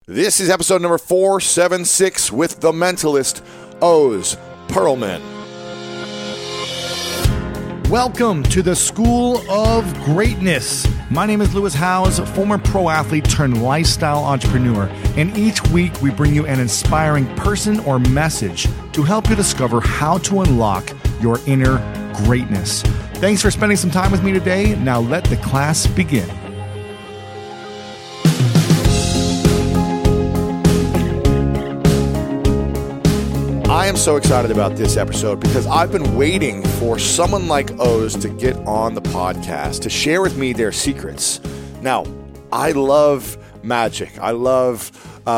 This is episode number 476 with the mentalist, Oz Pearlman. Welcome to the School of Greatness. My name is Lewis Howes, former pro athlete turned lifestyle entrepreneur, and each week we bring you an inspiring person or message to help you discover how to unlock your inner greatness. Thanks for spending some time with me today. Now let the class begin. I am so excited about this episode because I've been waiting for someone like Oz to get on the podcast to share with me their secrets. Now, I love magic. I love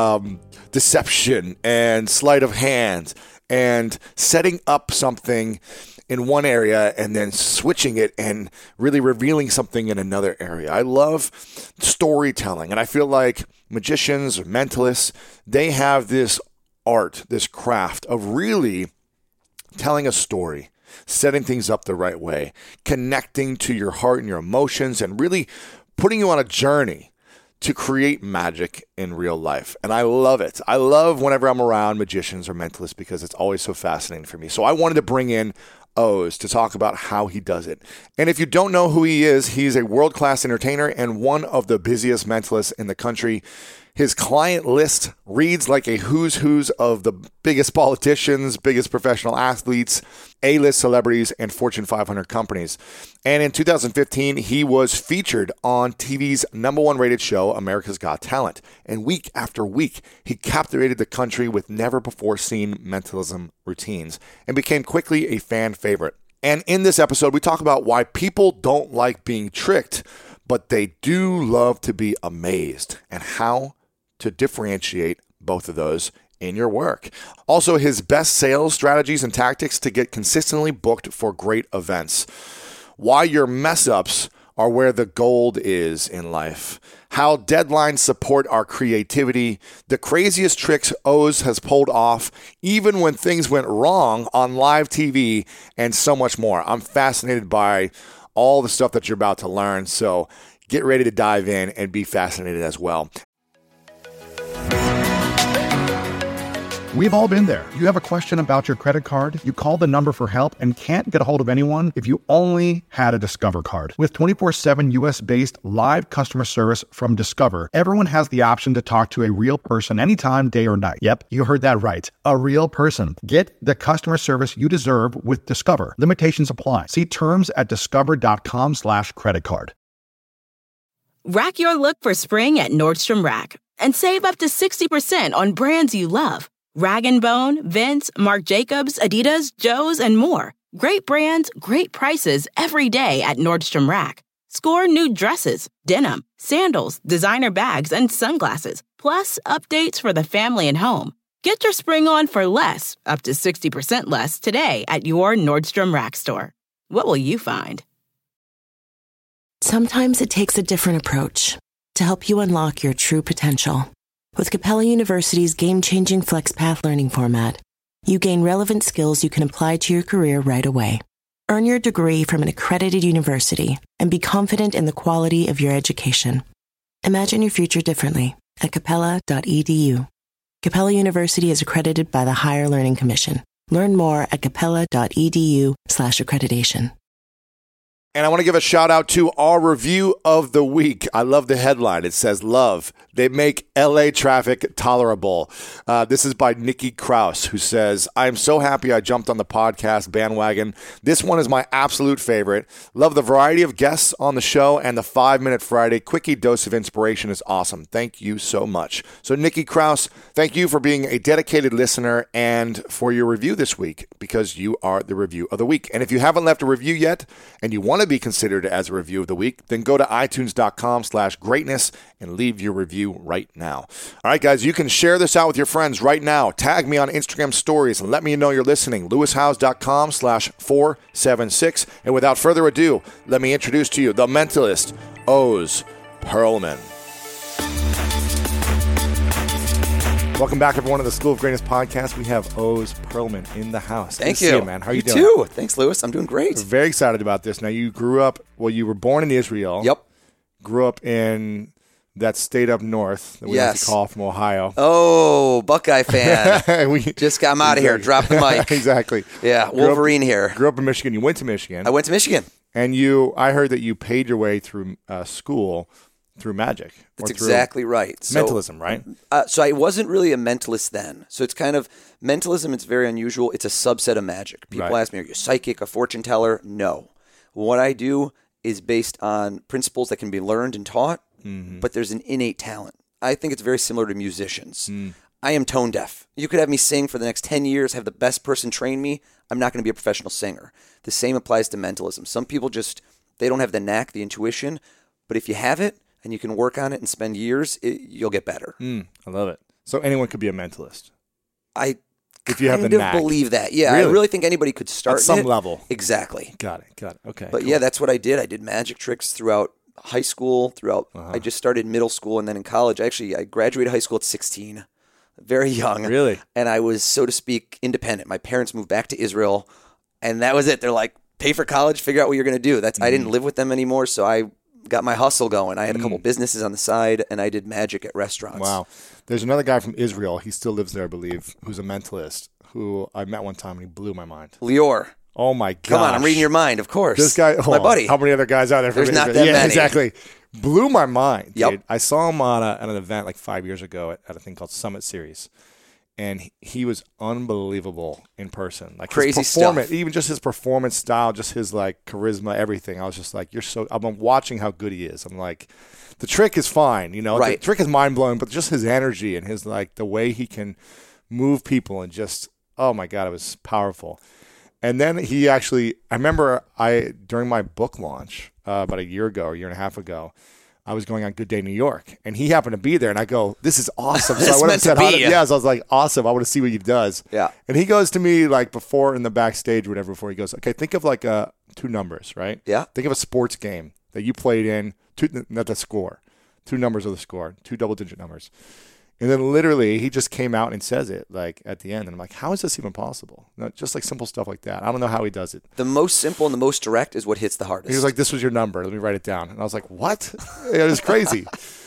deception and sleight of hand and setting up something in one area and then switching it and really revealing something in another area. I love storytelling, and I feel like magicians or mentalists, they have this art, this craft of really telling a story, setting things up the right way, connecting to your heart and your emotions, and really putting you on a journey to create magic in real life. And I love it. I love whenever I'm around magicians or mentalists because it's always so fascinating for me. So I wanted to bring in Oz to talk about how he does it. And if you don't know who he is, he's a world-class entertainer and one of the busiest mentalists in the country. His client list reads like a who's of the biggest politicians, biggest professional athletes, A-list celebrities, and Fortune 500 companies. And in 2015, he was featured on TV's #1 rated show, America's Got Talent. And week after week, he captivated the country with never-before-seen mentalism routines and became quickly a fan favorite. And in this episode, we talk about why people don't like being tricked, but they do love to be amazed, and how to differentiate both of those in your work. Also, his best sales strategies and tactics to get consistently booked for great events. Why your mess-ups are where the gold is in life. How deadlines support our creativity. The craziest tricks Oz has pulled off, even when things went wrong on live TV, and so much more. I'm fascinated by all the stuff that you're about to learn, so get ready to dive in and be fascinated as well. We've all been there. You have a question about your credit card, you call the number for help and can't get a hold of anyone if you only had a Discover card. With 24/7 US-based live customer service from Discover, everyone has the option to talk to a real person anytime, day or night. Yep, you heard that right. A real person. Get the customer service you deserve with Discover. Limitations apply. See terms at discover.com/creditcard. Rack your look for spring at Nordstrom Rack and save up to 60% on brands you love. Rag & Bone, Vince, Marc Jacobs, Adidas, Joe's, and more. Great brands, great prices every day at Nordstrom Rack. Score new dresses, denim, sandals, designer bags, and sunglasses, plus updates for the family and home. Get your spring on for less, up to 60% less today at your Nordstrom Rack store. What will you find? Sometimes it takes a different approach to help you unlock your true potential. With Capella University's game-changing FlexPath learning format, you gain relevant skills you can apply to your career right away. Earn your degree from an accredited university and be confident in the quality of your education. Imagine your future differently at capella.edu. Capella University is accredited by the Higher Learning Commission. Learn more at capella.edu/accreditation. And I want to give a shout out to our review of the week. I love the headline. It says, "Love, they make LA traffic tolerable." This is by Nikki Kraus, who says, "I am so happy I jumped on the podcast bandwagon. This one is my absolute favorite. Love the variety of guests on the show, and the 5-Minute Friday quickie dose of inspiration is awesome. Thank you so much." So Nikki Kraus, thank you for being a dedicated listener and for your review this week, because you are the review of the week. And if you haven't left a review yet and you want to be considered as a review of the week, then go to itunes.com/greatness and leave your review right now. All right, guys, you can share this out with your friends right now. Tag me on Instagram stories and let me know you're listening. LewisHowes.com/476. And without further ado, let me introduce to you the mentalist, Oz Pearlman. Welcome back, everyone, to the School of Greatness podcast. We have Oz Pearlman in the house. Thank you. See you, man. How are you doing? You too. Thanks, Lewis. I'm doing great. We're very excited about this. Now, you grew up, you were born in Israel. Yep. Grew up in that state up north that we like to call from Ohio. Oh, Buckeye fan. I'm out of here. Drop the mic. Exactly. Yeah, Wolverine here. Grew up in Michigan. You went to Michigan. I went to Michigan. And I heard that you paid your way through school through magic. That's exactly right. Mentalism, right? So I wasn't really a mentalist then. So it's kind of, mentalism, it's very unusual. It's a subset of magic. People ask me, are you a psychic, a fortune teller? No. What I do is based on principles that can be learned and taught, but there's an innate talent. I think it's very similar to musicians. I am tone deaf. You could have me sing for the next 10 years, have the best person train me. I'm not going to be a professional singer. The same applies to mentalism. Some people they don't have the knack, the intuition, but if you have it and you can work on it and spend years, you'll get better. I love it. So anyone could be a mentalist. If you have the knack. Believe that. Yeah, really? I really think anybody could start at some level. Exactly. Got it. Okay. But yeah, that's what I did. I did magic tricks throughout high school, I just started middle school and then in college. I graduated high school at 16, very young. Really? And I was, so to speak, independent. My parents moved back to Israel and that was it. They're like, pay for college, figure out what you're going to do. I didn't live with them anymore, so I got my hustle going. I had a couple businesses on the side and I did magic at restaurants. Wow. There's another guy from Israel. He still lives there, I believe, who's a mentalist who I met one time and he blew my mind. Lior. Oh my God! Come on, I'm reading your mind, of course. This guy, my buddy. How many other guys out there? There's not that many. Exactly. Blew my mind. Yep. Dude. I saw him on at an event like 5 years ago at a thing called Summit Series, and he was unbelievable in person. Like crazy his performance, stuff. even just his performance style, just his like charisma, everything. I was just like, I'm watching how good he is. I'm like, the trick is fine, Right. The trick is mind blowing, but just his energy and his like the way he can move people and just, oh my God, it was powerful. And then I remember during my book launch about a year and a half ago, I was going on Good Day New York, and he happened to be there, and I go, this is awesome. So I went up and said hi to him. Yeah, so I was like, awesome. I want to see what he does. Yeah. And he goes to me like before in the backstage or whatever, before he goes, okay, think of like two numbers, right? Yeah. Think of a sports game that you played in, not the score, two numbers of the score, two double-digit numbers. And then literally he just came out and says it like at the end. And I'm like, how is this even possible? Just like simple stuff like that. I don't know how he does it. The most simple and the most direct is what hits the hardest. He was like, this was your number. Let me write it down. And I was like, what? It was crazy.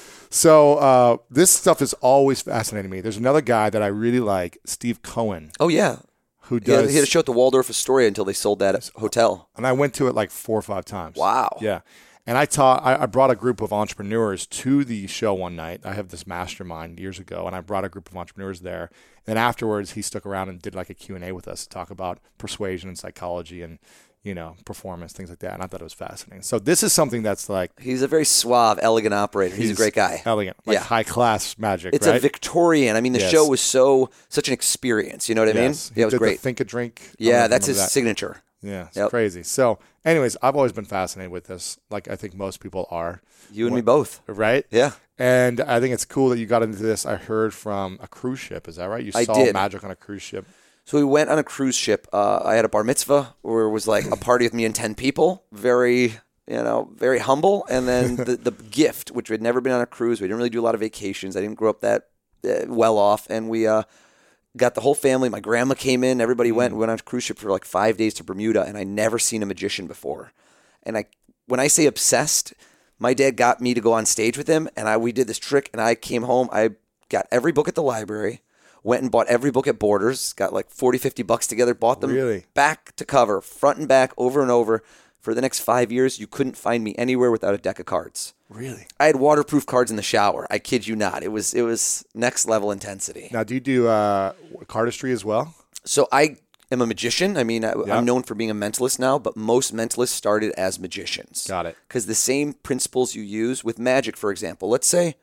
So this stuff has always fascinated me. There's another guy that I really like, Steve Cohen. Oh, yeah. Who does? He had a show at the Waldorf Astoria until they sold that hotel. And I went to it like 4 or 5 times. Wow. Yeah. And I brought a group of entrepreneurs to the show one night. I have this mastermind years ago, and I brought a group of entrepreneurs there. And then afterwards, he stuck around and did like a Q&A with us to talk about persuasion and psychology and, performance, things like that. And I thought it was fascinating. So this is something that's like... He's a very suave, elegant operator. He's a great guy. Elegant. Like high-class magic, It's right? a Victorian. I mean, the show was such an experience. You know what I mean? Yeah, it was great. The Think a Drink. Yeah, that's his signature. Yeah, it's crazy. So anyways, I've always been fascinated with this, like I think most people are. You and me both. Right? Yeah. And I think it's cool that you got into this. I heard from a cruise ship. Is that right? I saw did. magic on a cruise ship. So we went on a cruise ship. I had a bar mitzvah where it was like a party with me and 10 people. Very, very humble. And then the gift, which we had never been on a cruise. We didn't really do a lot of vacations. I didn't grow up that well off. And we got the whole family. My grandma came in. Everybody went. We went on a cruise ship for like 5 days to Bermuda, and I never seen a magician before. And when I say obsessed, my dad got me to go on stage with him, and we did this trick, and I came home. I got every book at the library, went and bought every book at Borders, got like $40-$50 together, bought them back to cover, front and back, over and over. For the next 5 years, you couldn't find me anywhere without a deck of cards. Really? I had waterproof cards in the shower. I kid you not. It was next level intensity. Now, do you do cardistry as well? So I am a magician. I mean, I'm known for being a mentalist now, but most mentalists started as magicians. Got it. Because the same principles you use with magic, for example. Let's say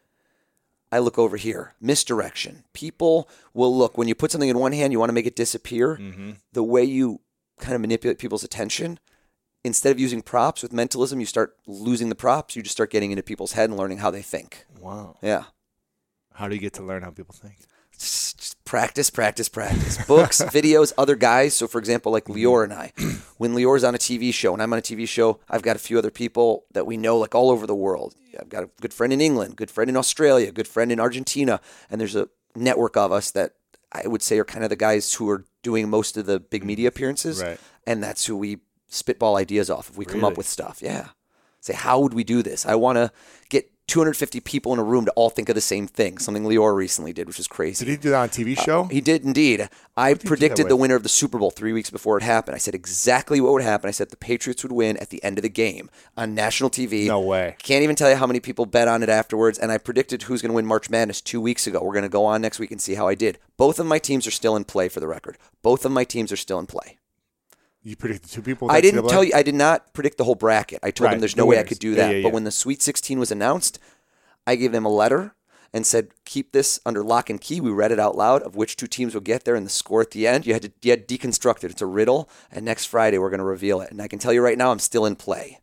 I look over here, misdirection. People will look, when you put something in one hand, you want to make it disappear. Mm-hmm. The way you kind of manipulate people's attention, instead of using props with mentalism, you start losing the props. You just start getting into people's head and learning how they think. Wow. Yeah. How do you get to learn how people think? Just practice. Books, videos, other guys. So, for example, like Lior and I. When Lior's on a TV show and I'm on a TV show, I've got a few other people that we know like all over the world. I've got a good friend in England, good friend in Australia, a good friend in Argentina. And there's a network of us that I would say are kind of the guys who are doing most of the big media appearances. Right. And that's who we spitball ideas off if we come up with stuff. Yeah. Say, how would we do this? I want to get 250 people in a room to all think of the same thing, something Lior recently did, which was crazy. Did he do that on a TV show? He did indeed. I predicted the with? winner of the Super Bowl 3 weeks before it happened. I said exactly what would happen. I said the Patriots would win at the end of the game on national TV. No way. Can't even tell you how many people bet on it afterwards. And I predicted who's going to win March Madness 2 weeks ago. We're going to go on next week and see how I did. Both of my teams are still in play, for the record. Both of my teams are still in play. You predicted 2 people? I didn't tell you. I did not predict the whole bracket. I told them there's no way I could do that. Yeah. But when the Sweet 16 was announced, I gave them a letter and said, keep this under lock and key. We read it out loud of which 2 teams will get there and the score at the end. You had to deconstruct it. It's a riddle. And next Friday, we're going to reveal it. And I can tell you right now, I'm still in play.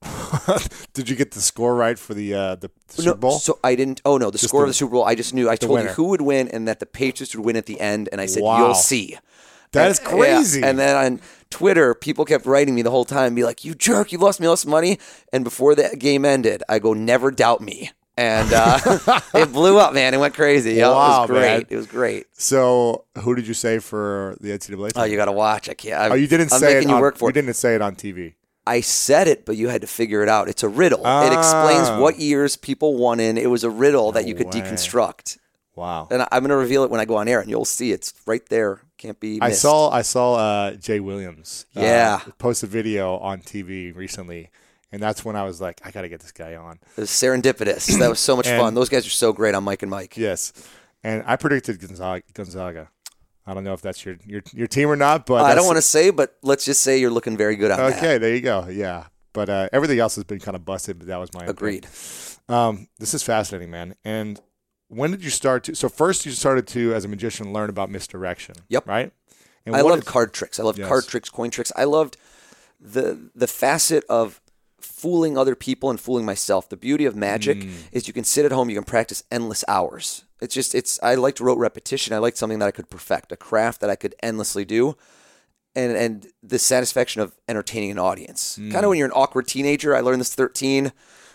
Did you get the score right for the Super Bowl? So I didn't. Oh, no. The score of the Super Bowl, I just knew. I told winner. you who would win and that the Patriots would win at the end. And I said, Wow. you'll see. That is crazy. Yeah. And then on Twitter, people kept writing me the whole time, be like, you jerk, you lost me all this money. And before the game ended, I go, never doubt me. And it blew up, man. It went crazy. Wow, it was great. man. It was great. So who did you say for the NCAA? Oh, you got to watch. I can't. You didn't I'm say making it. You work for You it. didn't say it on TV. I said it, but you had to figure it out. It's a riddle. It explains what years people won in. It was a riddle that you could deconstruct. Wow. And I'm going to reveal it when I go on air, and you'll see it's right there. Can't be missed. I saw Jay Williams. Post a video on TV recently, and that's when I was like, I got to get this guy on. It was serendipitous. That was so much fun. Those guys are so great on Mike and Mike. Yes, and I predicted Gonzaga. I don't know if that's your team or not, but I don't want to say, but let's just say you're looking very good on that. Okay, there you go. Yeah, but everything else has been kind of busted. But that was my agreed. This is fascinating, man. And when did you start to? So first, you started to, as a magician, learn about misdirection. Yep. Right. And I loved card tricks. I loved Yes. card tricks, coin tricks. I loved the facet of fooling other people and fooling myself. The beauty of magic is you can sit at home, you can practice endless hours. I liked rote repetition. I liked something that I could perfect, a craft that I could endlessly do. And the satisfaction of entertaining an audience. Kind of when you're an awkward teenager. I learned this 13.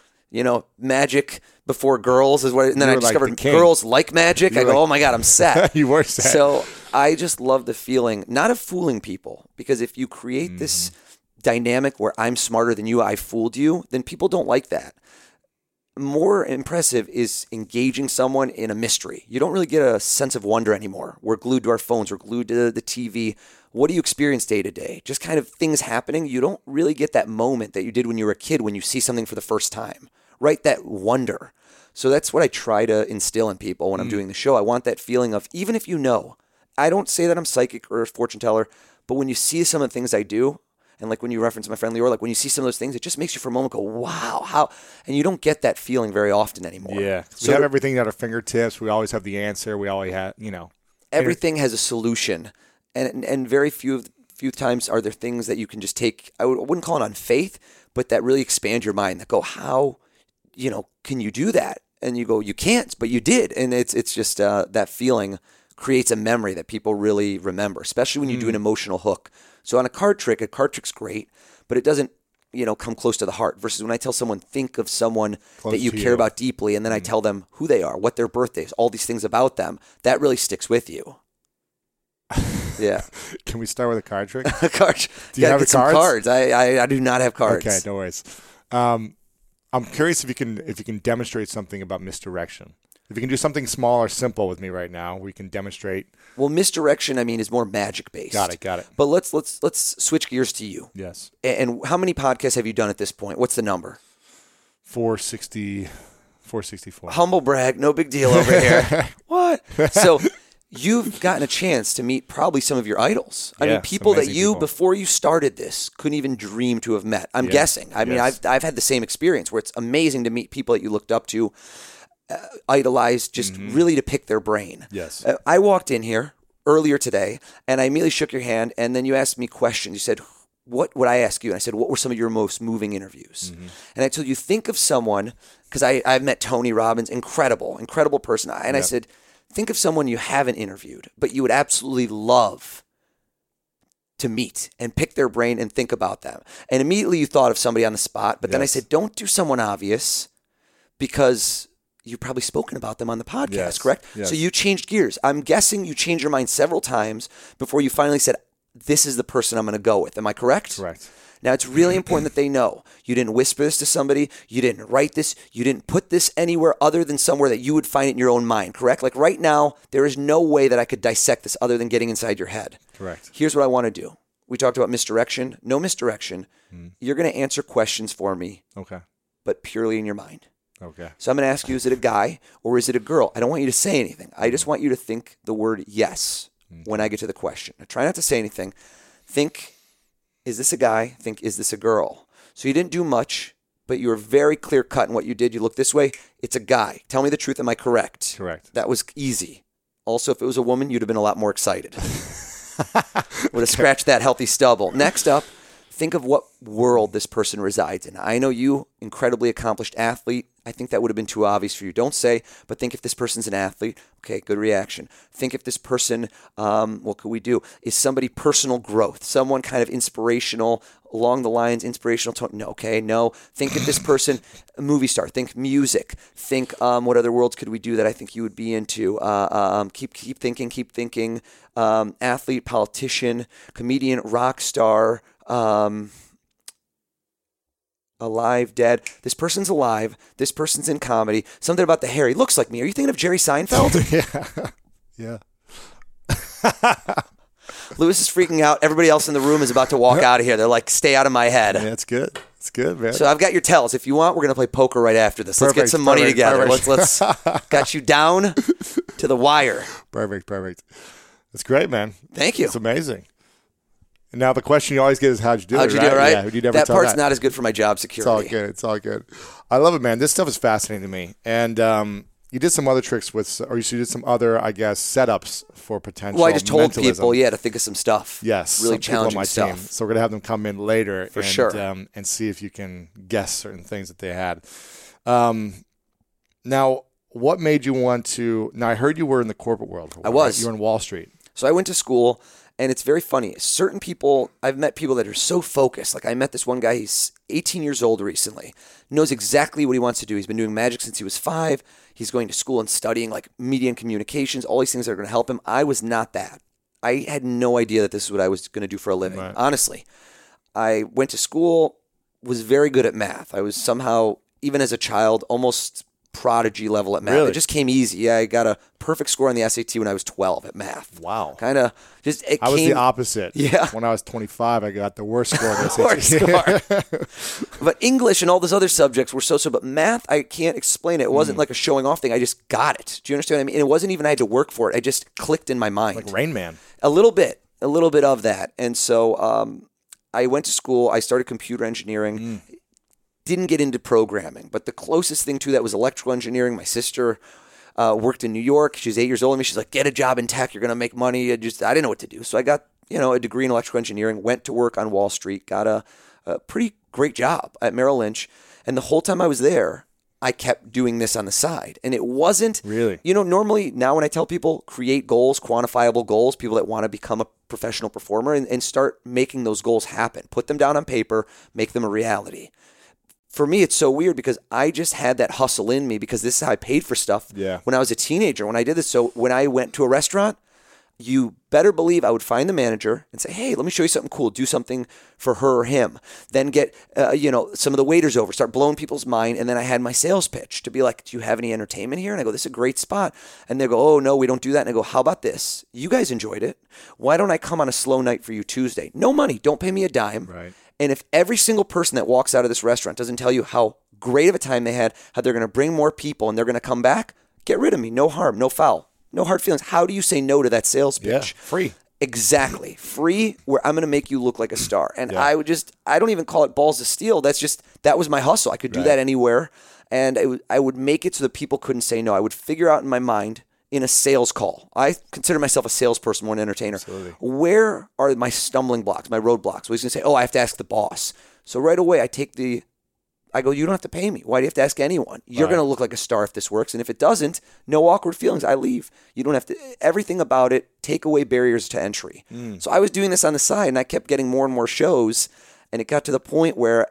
Magic before girls is what, and then I discovered girls like magic. I go, oh my God, I'm set. You were set. So I just love the feeling, not of fooling people, because if you create this dynamic where I'm smarter than you, I fooled you, then people don't like that. More impressive is engaging someone in a mystery. You don't really get a sense of wonder anymore. We're glued to our phones. We're glued to the TV. What do you experience day to day? Just kind of things happening. You don't really get that moment that you did when you were a kid when you see something for the first time, right? That wonder. So that's what I try to instill in people when I'm doing the show. I want that feeling of, even if I don't say that I'm psychic or a fortune teller, but when you see some of the things I do, and like when you reference my friend Lior, like when you see some of those things, it just makes you for a moment go, wow, how? And you don't get that feeling very often anymore. Yeah. So we have everything at our fingertips. We always have the answer. We always have, everything has a solution. And very few times are there things that you can just take, I wouldn't call it on faith, but that really expand your mind, that go, how, can you do that? And you go, you can't, but you did. And it's just that feeling creates a memory that people really remember, especially when you do an emotional hook. So on a card trick's great, but it doesn't, come close to the heart. Versus when I tell someone, think of someone Close that you to care you. about deeply, and then I tell them who they are, what their birthday is, all these things about them, that really sticks with you. Yeah. Can we start with a card trick? Cards. Do you have the some cards? I do not have cards. Okay, no worries. I'm curious if you can demonstrate something about misdirection. If you can do something small or simple with me right now, we can demonstrate. Well, misdirection, is more magic based. Got it. But let's switch gears to you. Yes. And how many podcasts have you done at this point? What's the number? 464. Humble brag, no big deal over here. What? So you've gotten a chance to meet probably some of your idols. People that you, before you started this, couldn't even dream to have met. I'm guessing. Yes. I've had the same experience where it's amazing to meet people that you looked up to, idolized, just really to pick their brain. Yes. I walked in here earlier today, and I immediately shook your hand, and then you asked me questions. You said, what would I ask you? And I said, what were some of your most moving interviews? And I told you, think of someone, because I've met Tony Robbins, incredible person. And I said, think of someone you haven't interviewed, but you would absolutely love to meet and pick their brain and think about them. And immediately you thought of somebody on the spot, but then I said, don't do someone obvious, because you've probably spoken about them on the podcast, correct? Yes. So you changed gears. I'm guessing you changed your mind several times before you finally said, this is the person I'm going to go with. Am I correct? Correct. Now, it's really important that they know you didn't whisper this to somebody. You didn't write this. You didn't put this anywhere other than somewhere that you would find it in your own mind, correct? Like right now, there is no way that I could dissect this other than getting inside your head. Correct. Here's what I want to do. We talked about misdirection. No misdirection. You're going to answer questions for me, Okay. but purely in your mind. Okay. So I'm going to ask you, is it a guy or is it a girl? I don't want you to say anything. I just want you to think the word yes when I get to the question. Now, try not to say anything. Think, is this a guy? Think, is this a girl? So you didn't do much, but you were very clear cut in what you did. You look this way. It's a guy. Tell me the truth. Am I correct? Correct. That was easy. Also, if it was a woman, you'd have been a lot more excited. Would have scratched that healthy stubble. Next up, think of what world this person resides in. I know you, incredibly accomplished athlete. I think that would have been too obvious for you. Don't say, but think if this person's an athlete. Okay, good reaction. Think if this person, what could we do? Is somebody personal growth, someone kind of inspirational, along the lines, inspirational tone? No, okay, no. Think if this person, a movie star. Think music. Think what other worlds could we do that I think you would be into? Keep thinking. Athlete, politician, comedian, rock star, alive, dead. This person's alive. This person's in comedy. Something about the hair. He looks like me. Are you thinking of Jerry Seinfeld? Yeah. Lewis is freaking out. Everybody else in the room is about to walk out of here. They're like, stay out of my head. Yeah, it's good. It's good, man. So I've got your tells. If you want, we're going to play poker right after this. Let's get some money together. Let's got you down to the wire. Perfect. That's great, man. Thank you. It's amazing. And now the question you always get is, how'd you do it? How'd you do it, right? Yeah, you never that tell part's not as good for my job security. It's all good. I love it, man. This stuff is fascinating to me. And you did some other tricks you did some other, I guess, setups for potential. Well, I just told mentalism. people, to think of some stuff. Yes, really some people on challenging my stuff. team. So we're gonna have them come in later For sure. And see if you can guess certain things that they had. Now, what made you want to? Now, I heard you were in the corporate world. I was. Right? You were in Wall Street. So I went to school, and it's very funny. Certain people, I've met people that are so focused. Like I met this one guy, he's 18 years old recently, knows exactly what he wants to do. He's been doing magic since he was 5. He's going to school and studying like media and communications, all these things that are going to help him. I was not that. I had no idea that this is what I was going to do for a living. Right. Honestly, I went to school, was very good at math. I was somehow, even as a child, almost prodigy level at math. Really? It just came easy. Yeah, I got a perfect score on the SAT when I was 12 at math. Wow. Kind of just it I was the opposite. Yeah. When I was 25, I got the worst score on the SAT. Worst score. But English and all those other subjects were so. But math, I can't explain it. It wasn't like a showing off thing. I just got it. Do you understand what I mean? And it wasn't even I had to work for it. I just clicked in my mind. Like Rain Man. A little bit of that. And so I went to school. I started computer engineering. Didn't get into programming, but the closest thing to that was electrical engineering. My sister worked in New York. She's 8 years older than me. She's like, get a job in tech. You're going to make money. I didn't know what to do. So I got, a degree in electrical engineering, went to work on Wall Street, got a pretty great job at Merrill Lynch. And the whole time I was there, I kept doing this on the side. And it wasn't really, normally now when I tell people create goals, quantifiable goals, people that want to become a professional performer and start making those goals happen, put them down on paper, make them a reality. For me, it's so weird because I just had that hustle in me because this is how I paid for stuff when I was a teenager, when I did this. So when I went to a restaurant, you better believe I would find the manager and say, hey, let me show you something cool. Do something for her or him. Then get, some of the waiters over, start blowing people's mind. And then I had my sales pitch to be like, do you have any entertainment here? And I go, this is a great spot. And they go, oh, no, we don't do that. And I go, how about this? You guys enjoyed it. Why don't I come on a slow night for you Tuesday? No money. Don't pay me a dime. Right. And if every single person that walks out of this restaurant doesn't tell you how great of a time they had, how they're going to bring more people and they're going to come back, get rid of me. No harm, no foul, no hard feelings. How do you say no to that sales pitch? Yeah, free. Exactly. Free, where I'm going to make you look like a star. And I don't even call it balls to steal. That was my hustle. I could do that anywhere. And I would make it so that people couldn't say no. I would figure out in my mind, in a sales call. I consider myself a salesperson more than an entertainer. Absolutely. Where are my stumbling blocks, my roadblocks? Well, he's going to say, I have to ask the boss. So right away, I go, you don't have to pay me. Why do you have to ask anyone? You're going to look like a star if this works. And if it doesn't, no awkward feelings. I leave. You don't have to, everything about it, take away barriers to entry. So I was doing this on the side and I kept getting more and more shows. And it got to the point where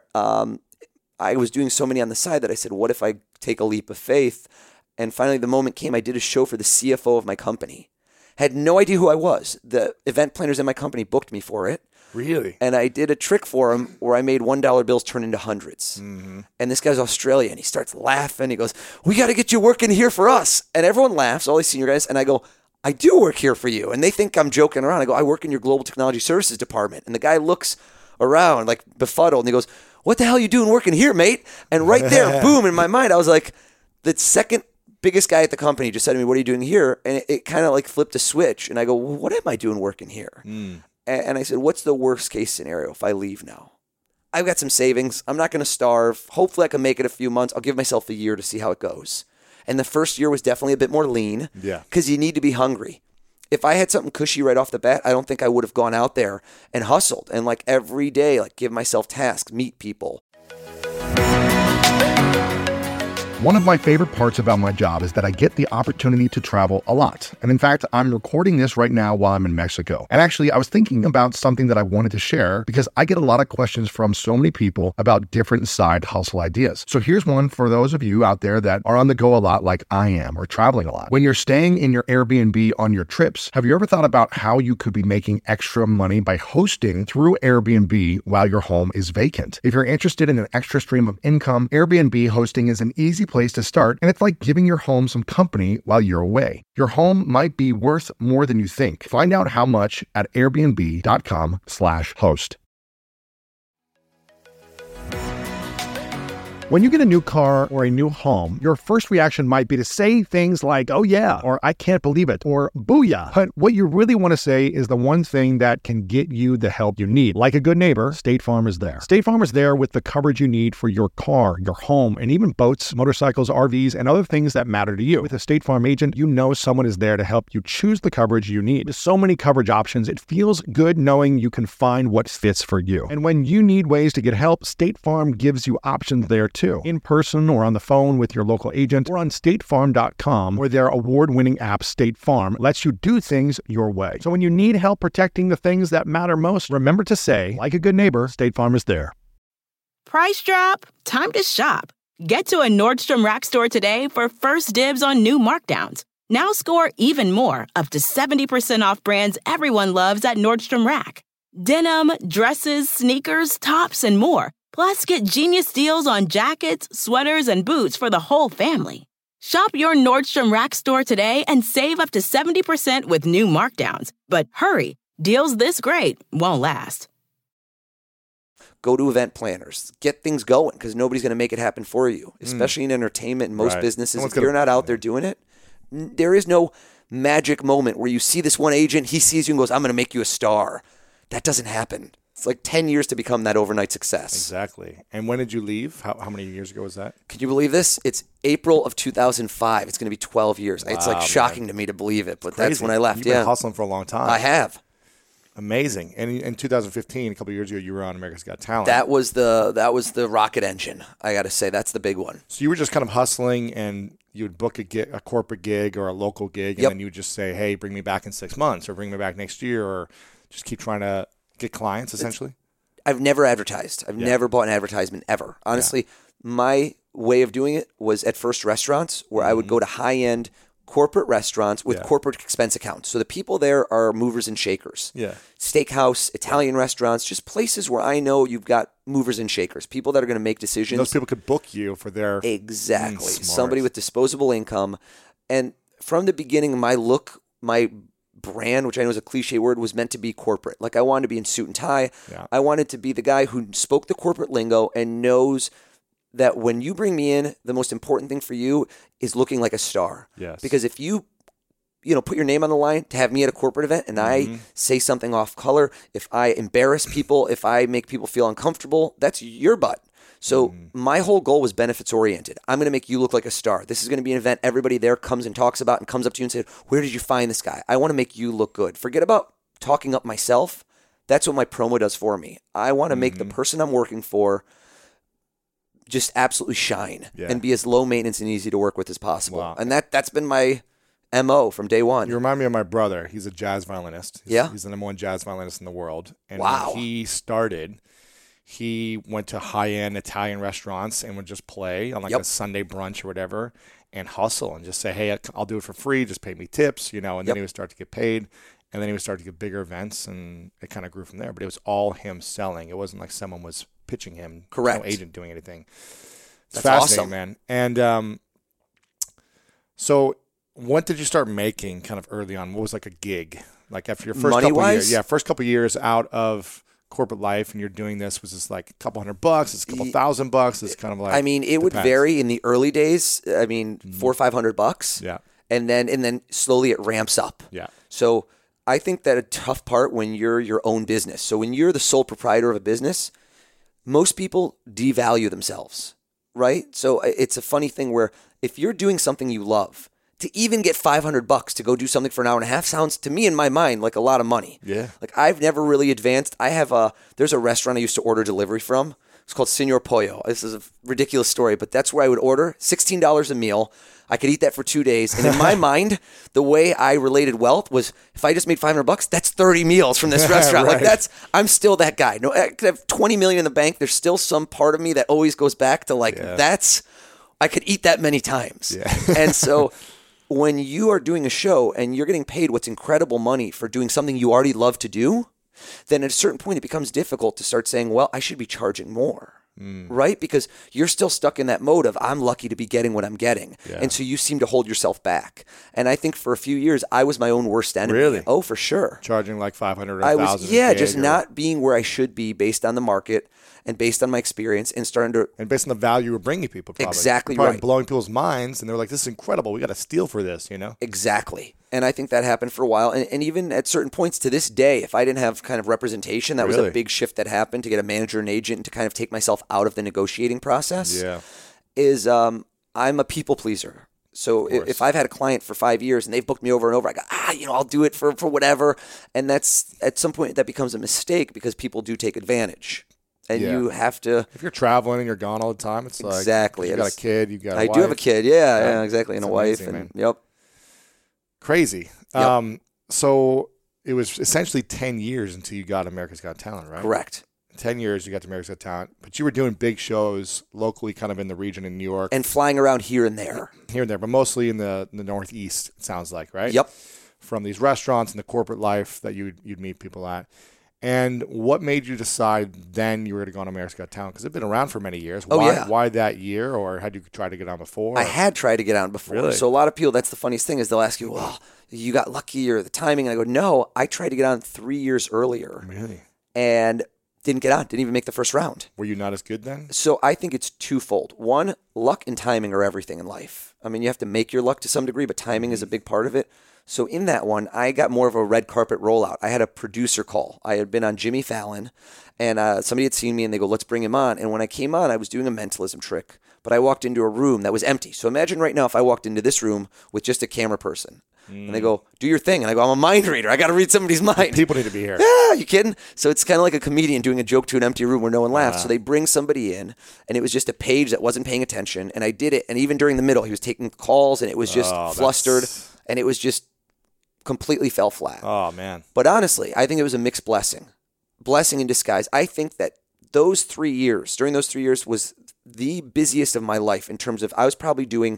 I was doing so many on the side that I said, what if I take a leap of faith? And finally, the moment came, I did a show for the CFO of my company. Had no idea who I was. The event planners in my company booked me for it. Really? And I did a trick for him where I made $1 bills turn into hundreds. Mm-hmm. And this guy's Australian. He starts laughing. He goes, "We got to get you working here for us." And everyone laughs, all these senior guys. And I go, "I do work here for you." And they think I'm joking around. I go, "I work in your global technology services department." And the guy looks around like befuddled. And he goes, "What the hell are you doing working here, mate?" And right there, boom, in my mind, I was like, the second biggest guy at the company just said to me, "What are you doing here?" And it kind of like flipped a switch. And I go, "Well, what am I doing working here?" And I said, "What's the worst case scenario if I leave now? I've got some savings. I'm not going to starve. Hopefully I can make it a few months. I'll give myself a year to see how it goes." And the first year was definitely a bit more lean because you need to be hungry. If I had something cushy right off the bat, I don't think I would have gone out there and hustled and like every day, like give myself tasks, meet people. One of my favorite parts about my job is that I get the opportunity to travel a lot. And in fact, I'm recording this right now while I'm in Mexico. And actually, I was thinking about something that I wanted to share because I get a lot of questions from so many people about different side hustle ideas. So here's one for those of you out there that are on the go a lot like I am or traveling a lot. When you're staying in your Airbnb on your trips, have you ever thought about how you could be making extra money by hosting through Airbnb while your home is vacant? If you're interested in an extra stream of income, Airbnb hosting is an easy place to start, and it's like giving your home some company while you're away. Your home might be worth more than you think. Find out how much at airbnb.com/host. When you get a new car or a new home, your first reaction might be to say things like, "Oh yeah," or "I can't believe it," or "Booyah." But what you really want to say is the one thing that can get you the help you need. Like a good neighbor, State Farm is there. State Farm is there with the coverage you need for your car, your home, and even boats, motorcycles, RVs, and other things that matter to you. With a State Farm agent, you know someone is there to help you choose the coverage you need. With so many coverage options, it feels good knowing you can find what fits for you. And when you need ways to get help, State Farm gives you options there too. In person or on the phone with your local agent or on statefarm.com, where their award-winning app State Farm lets you do things your way. So when you need help protecting the things that matter most, remember to say, like a good neighbor, State Farm is there. Price drop? Time to shop. Get to a Nordstrom Rack store today for first dibs on new markdowns. Now score even more, up to 70% off brands everyone loves at Nordstrom Rack. Denim, dresses, sneakers, tops, and more. Plus, get genius deals on jackets, sweaters, and boots for the whole family. Shop your Nordstrom Rack store today and save up to 70% with new markdowns. But hurry, deals this great won't last. Go to event planners. Get things going because nobody's going to make it happen for you, especially in entertainment and most businesses. If you're not out there doing it, there is no magic moment where you see this one agent, he sees you and goes, "I'm going to make you a star." That doesn't happen. It's like 10 years to become that overnight success. Exactly. And when did you leave? How many years ago was that? Can you believe this? It's April of 2005. It's going to be 12 years. Wow, it's like shocking to me to believe it, but that's when I left. You've been hustling for a long time. I have. Amazing. And in 2015, a couple of years ago, you were on America's Got Talent. That was the rocket engine. I got to say, that's the big one. So you were just kind of hustling, and you would book a corporate gig or a local gig, and then you would just say, "Hey, bring me back in 6 months," or "Bring me back next year," or just keep trying to get clients, essentially? I've never advertised. I've never bought an advertisement ever. Honestly, my way of doing it was at first restaurants where I would go to high-end corporate restaurants with corporate expense accounts. So the people there are movers and shakers. Yeah. Steakhouse, Italian restaurants, just places where I know you've got movers and shakers, people that are going to make decisions. And those people could book you for their... Exactly. Somebody with disposable income. And from the beginning, my look, my brand, which I know is a cliche word, was meant to be corporate. Like I wanted to be in suit and tie. Yeah. I wanted to be the guy who spoke the corporate lingo and knows that when you bring me in, the most important thing for you is looking like a star. Yes. Because if you put your name on the line to have me at a corporate event and I say something off color, if I embarrass people, if I make people feel uncomfortable, that's your butt. So my whole goal was benefits oriented. I'm going to make you look like a star. This is going to be an event everybody there comes and talks about and comes up to you and says, "Where did you find this guy?" I want to make you look good. Forget about talking up myself. That's what my promo does for me. I want to make the person I'm working for just absolutely shine and be as low maintenance and easy to work with as possible. Wow. And that's been my MO from day one. You remind me of my brother. He's a jazz violinist. He's the number one jazz violinist in the world. And when he started, he went to high-end Italian restaurants and would just play on like a Sunday brunch or whatever. and hustle and just say, hey, I'll do it for free. Just pay me tips, and then he would start to get paid. And then he would start to get bigger events, and it kind of grew from there. But it was all him selling. It wasn't like someone was pitching him. Correct. No agent doing anything. It's That's fascinating, awesome, man. And so what did you start making kind of early on? What was like a gig? Like after your first couple of years? Yeah, first couple of years out of corporate life, and you're doing this, was this like a couple $100? It's a couple $1,000? It's kind of like, I mean, it would vary in the early days. I mean, $400 or $500. Yeah. And then slowly it ramps up. Yeah. So I think that a tough part when you're your own business. So when you're the sole proprietor of a business, most people devalue themselves, right? So it's a funny thing where if you're doing something you love, to even get $500 to go do something for an hour and a half sounds to me in my mind like a lot of money. Yeah. Like I've never really advanced. There's a restaurant I used to order delivery from. It's called Señor Pollo. This is a ridiculous story, but that's where I would order $16 a meal. I could eat that for 2 days. And in my mind, the way I related wealth was if I just made $500, that's 30 meals from this restaurant. Right. Like I'm still that guy. No, I could have 20 million in the bank. There's still some part of me that always goes back to I could eat that many times. Yeah. And so when you are doing a show and you're getting paid what's incredible money for doing something you already love to do, then at a certain point it becomes difficult to start saying, well, I should be charging more. Right? Because you're still stuck in that mode of I'm lucky to be getting what I'm getting. Yeah. And so you seem to hold yourself back. And I think for a few years, I was my own worst enemy. Really? Oh, for sure. Charging like $500 or $1,000. Yeah, just not being where I should be based on the market and based on my experience and starting to... And based on the value we're bringing people, probably. Exactly probably right. Blowing people's minds, and they're like, this is incredible. We got to steal for this, Exactly. And I think that happened for a while. And even at certain points to this day, if I didn't have kind of representation, that was a big shift that happened to get a manager and agent and to kind of take myself out of the negotiating process. Yeah. I'm a people pleaser. So if I've had a client for 5 years and they've booked me over and over, I go, I'll do it for whatever. And that's at some point that becomes a mistake because people do take advantage. And you have to... If you're traveling and you're gone all the time, it's like... Exactly. You got a kid, you got a wife. I do have a kid, yeah, exactly. And a wife. Amazing, and yep. Crazy. Yep. So it was essentially 10 years until you got America's Got Talent, right? Correct. 10 years you got to America's Got Talent, but you were doing big shows locally, kind of in the region in New York. And flying around here and there. Here and there, but mostly in the Northeast, it sounds like, right? Yep. From these restaurants and the corporate life that you'd meet people at. And what made you decide then you were going to go on America's Got Talent? Because it's been around for many years. Why that year? Or had you tried to get on before? I had tried to get on before. Really? So a lot of people, that's the funniest thing, is they'll ask you, well, you got lucky or the timing. And I go, no, I tried to get on 3 years earlier. Really? And didn't get on. Didn't even make the first round. Were you not as good then? So I think it's twofold. One, luck and timing are everything in life. I mean, you have to make your luck to some degree, but timing is a big part of it. So in that one, I got more of a red carpet rollout. I had a producer call. I had been on Jimmy Fallon, and somebody had seen me, and they go, let's bring him on. And when I came on, I was doing a mentalism trick, but I walked into a room that was empty. So imagine right now if I walked into this room with just a camera person, and they go, do your thing. And I go, I'm a mind reader. I got to read somebody's mind. People need to be here. Yeah, you kidding? So it's kind of like a comedian doing a joke to an empty room where no one laughs. So they bring somebody in, and it was just a page that wasn't paying attention, and I did it. And even during the middle, he was taking calls, and it was just flustered, and it was just completely fell flat. Oh, man. But honestly, I think it was a mixed blessing in disguise. I think that during those 3 years was the busiest of my life in terms of I was probably doing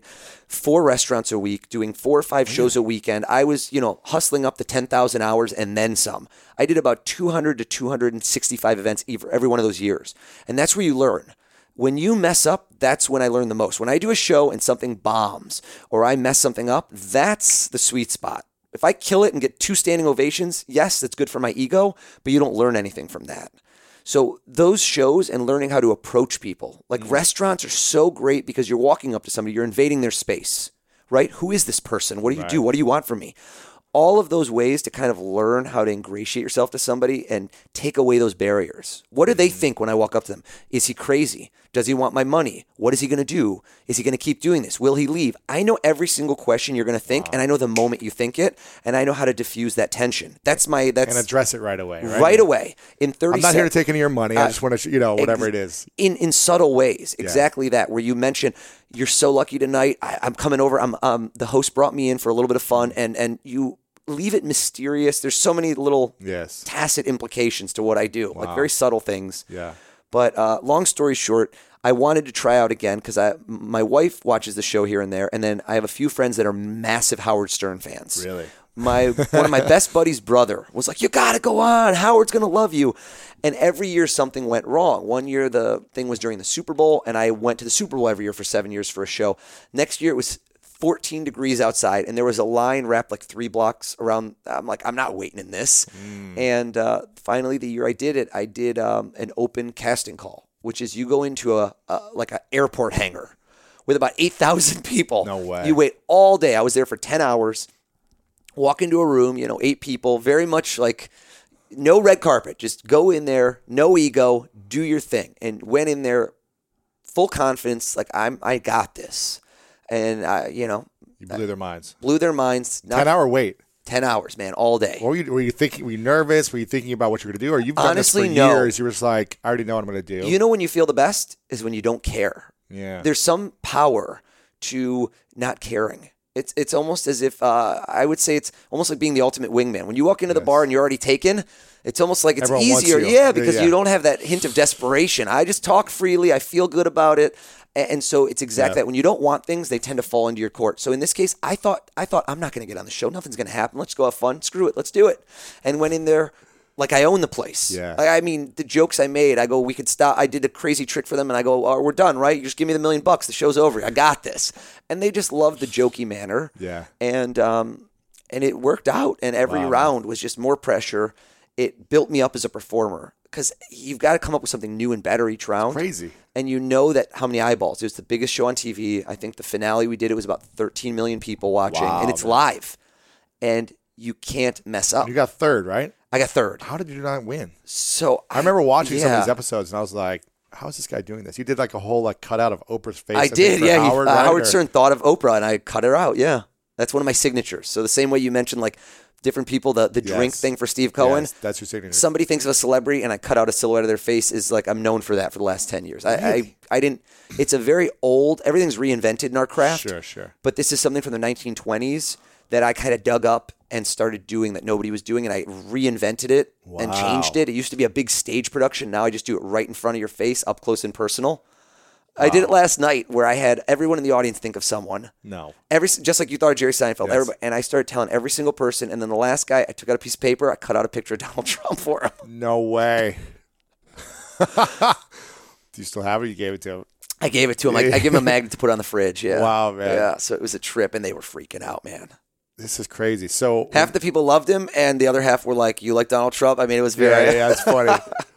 4 restaurants a week, doing 4 or 5 shows a weekend. I was, hustling up to 10,000 hours and then some. I did about 200 to 265 events every one of those years. And that's where you learn. When you mess up, that's when I learn the most. When I do a show and something bombs or I mess something up, that's the sweet spot. If I kill it and get 2 standing ovations, yes, that's good for my ego, but you don't learn anything from that. So those shows and learning how to approach people, like restaurants are so great because you're walking up to somebody, you're invading their space, right? Who is this person? What do you do? What do you want from me? All of those ways to kind of learn how to ingratiate yourself to somebody and take away those barriers. What do they think when I walk up to them? Is he crazy? Does he want my money? What is he going to do? Is he going to keep doing this? Will he leave? I know every single question you're going to think, and I know the moment you think it, and I know how to diffuse that tension. And address it right away, right? Right away. In 30 seconds. I'm not here to take any of your money. I just want to, whatever it is. In subtle ways. Exactly that, where you mention, you're so lucky tonight. I'm coming over. The host brought me in for a little bit of fun, and you leave it mysterious. There's so many little tacit implications to what I do, like very subtle things. Yeah. But long story short, I wanted to try out again because my wife watches the show here and there, and then I have a few friends that are massive Howard Stern fans. Really? One of my best buddies' brother was like, "You got to go on. Howard's going to love you." And every year something went wrong. One year the thing was during the Super Bowl, and I went to the Super Bowl every year for 7 years for a show. Next year it was 14 degrees outside, and there was a line wrapped like 3 blocks around. I'm like, I'm not waiting in this. And finally, the year I did it, I did an open casting call, which is you go into a airport hangar with about 8,000 people. No way. You wait all day. I was there for 10 hours. Walk into a room, 8 people, very much like no red carpet. Just go in there, no ego, do your thing. And went in there full confidence, like I got this. And You blew their minds. Blew their minds. 10-hour wait. 10 hours, man, all day. What were you thinking? Were you nervous? Were you thinking about what you were going to do? Or you've done Honestly, this for no. years. You were just like, I already know what I'm going to do. You know when you feel the best is when you don't care. Yeah. There's some power to not caring. It's almost as if I would say it's almost like being the ultimate wingman. When you walk into the bar and you're already taken, it's almost like it's Everyone wants easier. you. Yeah, because Yeah. you don't have that hint of desperation. I just talk freely. I feel good about it. And so it's exactly that. When you don't want things, they tend to fall into your court. So in this case, I thought I'm not going to get on the show. Nothing's going to happen. Let's go have fun. Screw it. Let's do it. And went in there like I own the place. Yeah. I mean, the jokes I made, I go, we could stop. I did a crazy trick for them, and I go, oh, we're done, right? You just give me the $1 million. The show's over. I got this. And they just loved the jokey manner. Yeah. And it worked out. And every round was just more pressure. It built me up as a performer because you've got to come up with something new and better each round. Crazy. And you know that how many eyeballs. It was the biggest show on TV. I think the finale we did, it was about 13 million people watching. Wow, and it's man. live. And you can't mess up. You got third, right? I got third. How did you not win? So I remember watching some of yeah. these episodes, and I was like, how is this guy doing this? You did like a whole cutout of Oprah's face. I think, did, for yeah. Howard, right? Howard Or- Stern thought of Oprah, and I cut her out. Yeah, that's one of my signatures. So the same way you mentioned, like different people, the drink Yes. thing for Steve Cohen. Yes, that's your signature. Somebody thinks of a celebrity, and I cut out a silhouette of their face. Is like I'm known for that for the last 10 years. Really? I didn't. It's a very old. Everything's reinvented in our craft. Sure. But this is something from the 1920s that I kind of dug up and started doing that nobody was doing, and I reinvented it and changed it. It used to be a big stage production. Now I just do it right in front of your face, up close and personal. I did it last night where I had everyone in the audience think of someone. No. Just like you thought of Jerry Seinfeld. Yes. Everybody, and I started telling every single person, and then the last guy, I took out a piece of paper, I cut out a picture of Donald Trump for him. No way. Do you still have it? You gave it to him? I gave it to him. I gave him a magnet to put on the fridge. Yeah. Wow, man. Yeah. So it was a trip, and they were freaking out, man. This is crazy. So Half the people loved him, and the other half were like, "You like Donald Trump?" I mean, it was very. Yeah, it's funny.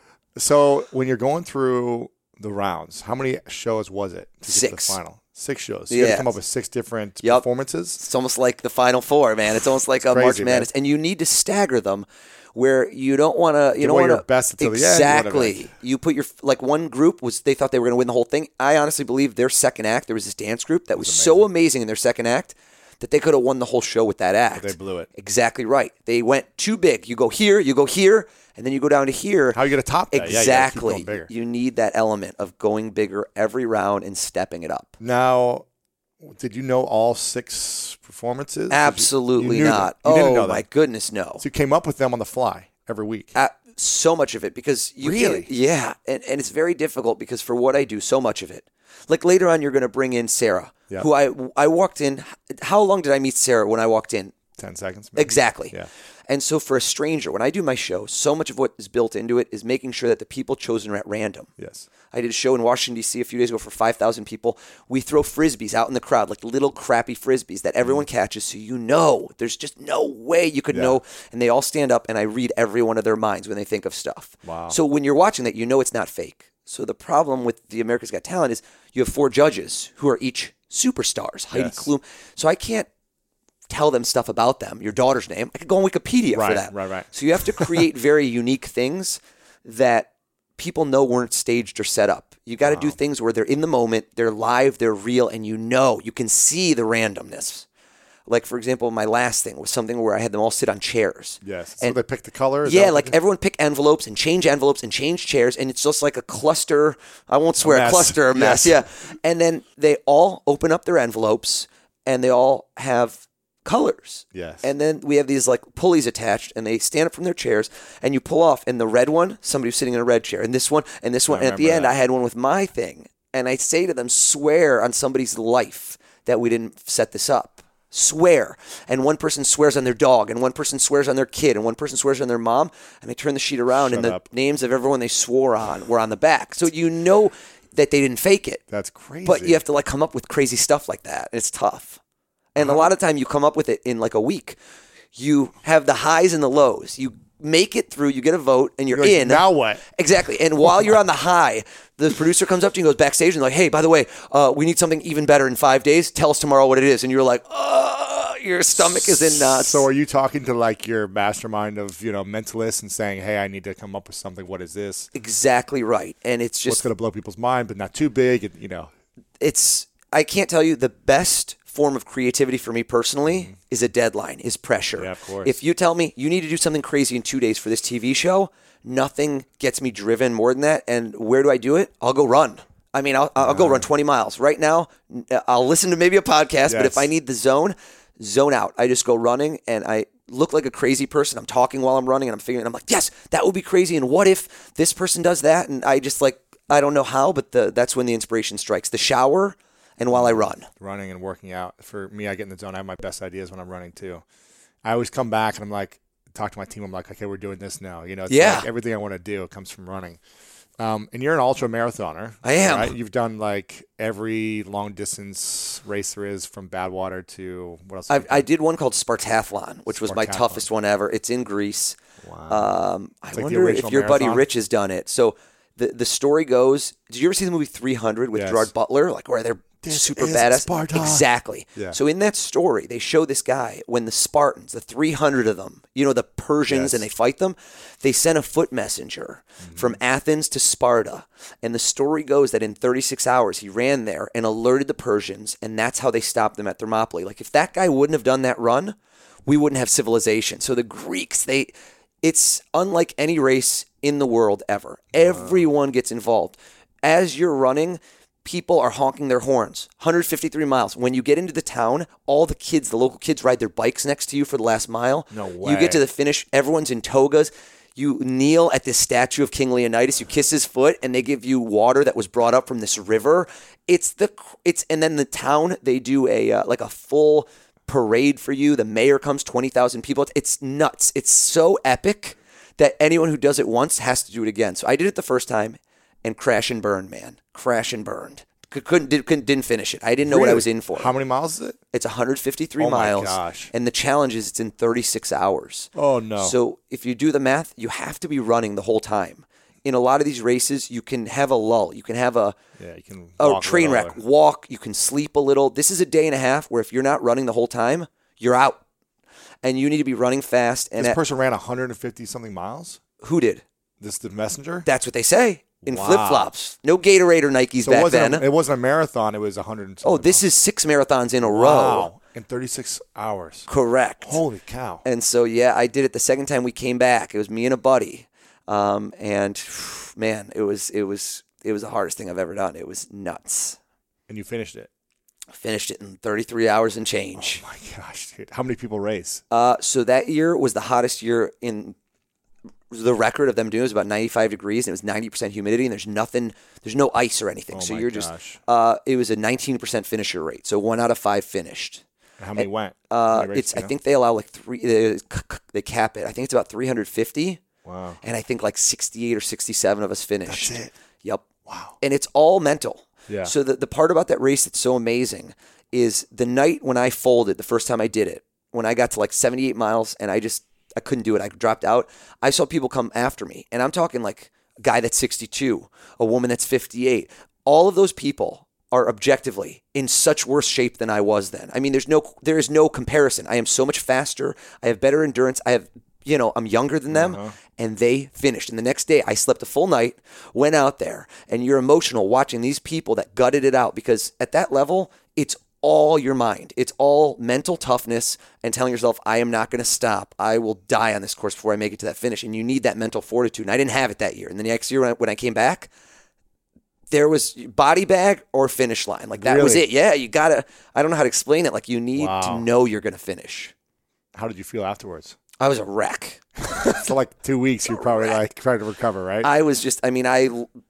So when you're going through the rounds, how many shows was it to get to the 6. final? 6 shows. So you had to Yeah. come up with 6 different Yep. performances. It's almost like the Final Four, man. It's almost like a crazy, March man. Madness, and you need to stagger them where you don't want to. You don't away want your best until the end, exactly. whatever. You put your one group they thought they were going to win the whole thing. I honestly believe their second act. There was this dance group that was so amazing in their second act that they could have won the whole show with that act. But they blew it. Exactly right. They went too big. You go here, and then you go down to here. How are you going to top that? Yeah, Exactly. you gotta keep going bigger. You need that element of going bigger every round and stepping it up. Now, did you know all 6 performances? Absolutely You knew not. them. You didn't know Oh, them. my goodness, no. So you came up with them on the fly every week. So much of it because you Really? can't, yeah, and it's very difficult because for what I do, so much of it. Like later on, you're going to bring in Sarah, Yep. who I walked in. How long did I meet Sarah when I walked in? 10 seconds. Maybe? Exactly. Yeah. And so for a stranger, when I do my show, so much of what is built into it is making sure that the people chosen are at random. Yes. I did a show in Washington, D.C. a few days ago for 5,000 people. We throw Frisbees out in the crowd, like little crappy Frisbees that everyone catches. So you know, there's just no way you could know. And they all stand up and I read every one of their minds when they think of stuff. Wow. So when you're watching that, you know it's not fake. So the problem with the America's Got Talent is you have 4 judges who are each superstars. Heidi Yes. Klum. So I can't tell them stuff about them, your daughter's name. I could go on Wikipedia for that. Right. So you have to create very unique things that people know weren't staged or set up. You got to do things where they're in the moment, they're live, they're real, and you can see the randomness. Like, for example, my last thing was something where I had them all sit on chairs. Yes. So And- they picked the color? Is Yeah, that what like they did? everyone pick envelopes and change chairs, and it's just like a cluster. I won't swear, a mess. cluster mess. Yes. Yeah. And then they all open up their envelopes, and they all have colors. Yes. And then we have these like pulleys attached, and they stand up from their chairs, and you pull off. And the red one, somebody was sitting in a red chair, and this one, and this one. And at the remember end, that. I had one with my thing. And I say to them, swear on somebody's life that we didn't set this up. Swear. And one person swears on their dog, and one person swears on their kid, and one person swears on their mom. And I turn the sheet around, and the names of everyone they swore on were on the back. So you know that they didn't fake it. That's crazy. But you have to like come up with crazy stuff like that. It's tough. And a lot of time you come up with it in like a week. You have the highs and the lows. You make it through, you get a vote, and you're in. Now what? Exactly. And while you're on the high, the producer comes up to you and goes backstage and like, hey, by the way, we need something even better in 5 days. Tell us tomorrow what it is. And you're like, your stomach is in knots. So are you talking to like your mastermind of, mentalists and saying, hey, I need to come up with something. What is this? Exactly right. And it's just what's going to blow people's mind, but not too big. And, I can't tell you the best form of creativity for me personally is a deadline, is pressure. Yeah, of course. If you tell me you need to do something crazy in 2 days for this TV show, nothing gets me driven more than that. And where do I do it? I'll go run. I mean, I'll go run 20 miles. Right now, I'll listen to maybe a podcast, but if I need the zone out. I just go running, and I look like a crazy person. I'm talking while I'm running, and I'm like, yes, that would be crazy. And what if this person does that? And I just I don't know how, but that's when the inspiration strikes. The shower and while I run. Running and working out. For me, I get in the zone. I have my best ideas when I'm running too. I always come back and I'm like, talk to my team. I'm like, okay, we're doing this now. It's like everything I want to do comes from running. And you're an ultra marathoner. I am. Right? You've done like every long distance race there is, from Badwater to what else? I did one called Spartathlon, which was my toughest one ever. It's in Greece. Wow. I wonder if your buddy Rich has done it. So the story goes, did you ever see the movie 300 with Gerard Butler? Like where they're super badass. Sparta. Exactly. Yeah. So in that story, they show this guy when the Spartans, the 300 of them, the Persians, and they fight them, they sent a foot messenger from Athens to Sparta. And the story goes that in 36 hours, he ran there and alerted the Persians, and that's how they stopped them at Thermopylae. Like if that guy wouldn't have done that run, we wouldn't have civilization. So the Greeks, it's unlike any race in the world ever. Everyone gets involved. As you're running, people are honking their horns. 153 miles. When you get into the town, all the local kids ride their bikes next to you for the last mile. No way. You get to the finish, everyone's in togas. You kneel at this statue of King Leonidas. You kiss his foot, and they give you water that was brought up from this river. And then the town, they do a full parade for you. The mayor comes, 20,000 people. It's nuts. It's so epic that anyone who does it once has to do it again. So I did it the first time and crash and burn, man. Crash and burned. Didn't finish it. I didn't know what I was in for. How many miles is it? It's 153 Oh miles. my gosh. And the challenge is it's in 36 hours. Oh no. So if you do the math, you have to be running the whole time. In a lot of these races, you can have a lull. You can have a train wreck, walk. You can sleep a little. This is a day and a half where if you're not running the whole time, you're out. And you need to be running fast. And this person ran 150-something miles? Who did? The messenger? That's what they say. In flip-flops. No Gatorade or Nikes back then. It wasn't a marathon. It was 100. Oh, this is 6 marathons in a row. Wow. In 36 hours. Correct. Holy cow. And so, I did it the second time we came back. It was me and a buddy. And, man, it was the hardest thing I've ever done. It was nuts. And you finished it? Finished it in 33 hours and change. Oh, my gosh, dude. How many people race? So that year was the hottest year in the record of them doing. It was about 95 degrees, and it was 90% humidity, and there's no ice or anything. So you're just, it was a 19% finisher rate. So 1 out of 5 finished. How many went? I think they allow like 3, they cap it. I think it's about 350. Wow. And I think like 68 or 67 of us finished. That's it? Yep. Wow. And it's all mental. Yeah. So the part about that race that's so amazing is the night when I folded the first time I did it, when I got to like 78 miles and I couldn't do it. I dropped out. I saw people come after me. And I'm talking like a guy that's 62, a woman that's 58. All of those people are objectively in such worse shape than I was then. I mean, there is no comparison. I am so much faster. I have better endurance. I'm younger than them, and they finished. And the next day, I slept a full night, went out there, and you're emotional watching these people that gutted it out because at that level, it's all your mind. It's all mental toughness and telling yourself, I am not going to stop. I will die on this course before I make it to that finish. And you need that mental fortitude. And I didn't have it that year. And the next year when I came back, there was body bag or finish line. Like that was it. Yeah, I don't know how to explain it. Like you need to know you're going to finish. How did you feel afterwards? I was a wreck. So like 2 weeks, you're probably like trying to recover, right? I was just, I mean, I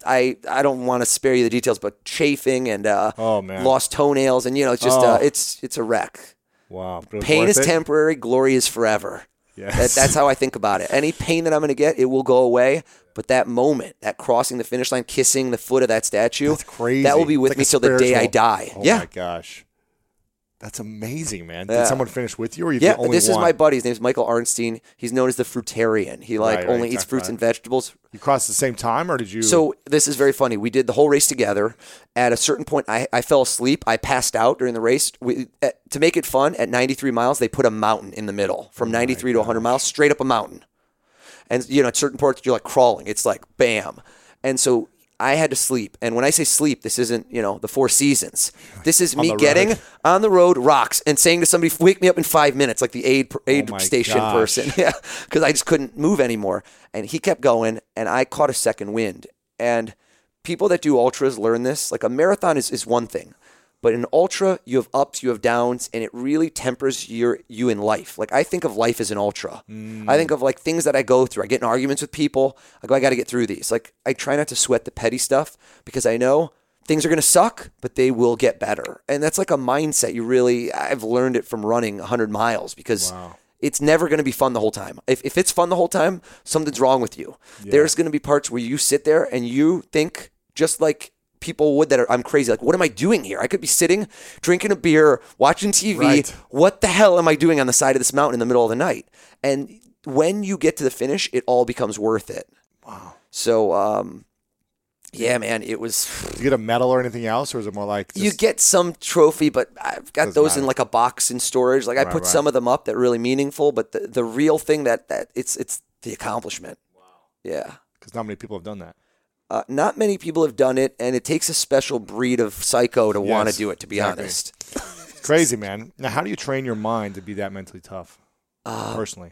don't want to spare you the details, but chafing and oh, man. lost toenails, and it's just it's a wreck. Wow. Pain is temporary, glory is forever. Yes. That's how I think about it. Any pain that I'm going to get, it will go away. But that moment, that crossing the finish line, kissing the foot of that statue, that's crazy. That will be with me till the day I die. Oh my gosh. That's amazing, man. Did someone finish with you, or you the only this one? Is my buddy. His name's Michael Arnstein. He's known as the fruitarian. He only eats fruits and vegetables. You crossed at the same time, or did you? So this is very funny. We did the whole race together. At a certain point, I fell asleep. I passed out during the race. To make it fun, at 93 miles, they put a mountain in the middle. From 93 to 100 miles, straight up a mountain. And, at certain parts, you're like crawling. It's like, bam. And so I had to sleep. And when I say sleep, this isn't, the Four Seasons. This is me getting on the road, rocks, and saying to somebody, wake me up in 5 minutes, like the aid station person. Yeah, because I just couldn't move anymore. And he kept going, and I caught a second wind. And people that do ultras learn this. Like a marathon is one thing. But in ultra, you have ups, you have downs, and it really tempers you in life. Like I think of life as an ultra. I think of like things that I go through. I get in arguments with people. I go, I got to get through these. Like I try not to sweat the petty stuff because I know things are going to suck, but they will get better. And that's like a mindset I've learned it from running 100 miles because it's never going to be fun the whole time. If it's fun the whole time, something's wrong with you. Yeah. There's going to be parts where you sit there and you think just like people would I'm crazy. Like, what am I doing here? I could be sitting, drinking a beer, watching TV. Right. What the hell am I doing on the side of this mountain in the middle of the night? And when you get to the finish, it all becomes worth it. Wow. So, yeah, man, it was. Did you get a medal or anything else, or is it more like you get some trophy? But I've got those in like a box in storage. Like I put some of them up that are really meaningful, but the real thing that it's the accomplishment. Wow. Yeah. Because not many people have done that. Not many people have done it, and it takes a special breed of psycho to want to do it, to be honest. Crazy, man. Now, how do you train your mind to be that mentally tough, personally?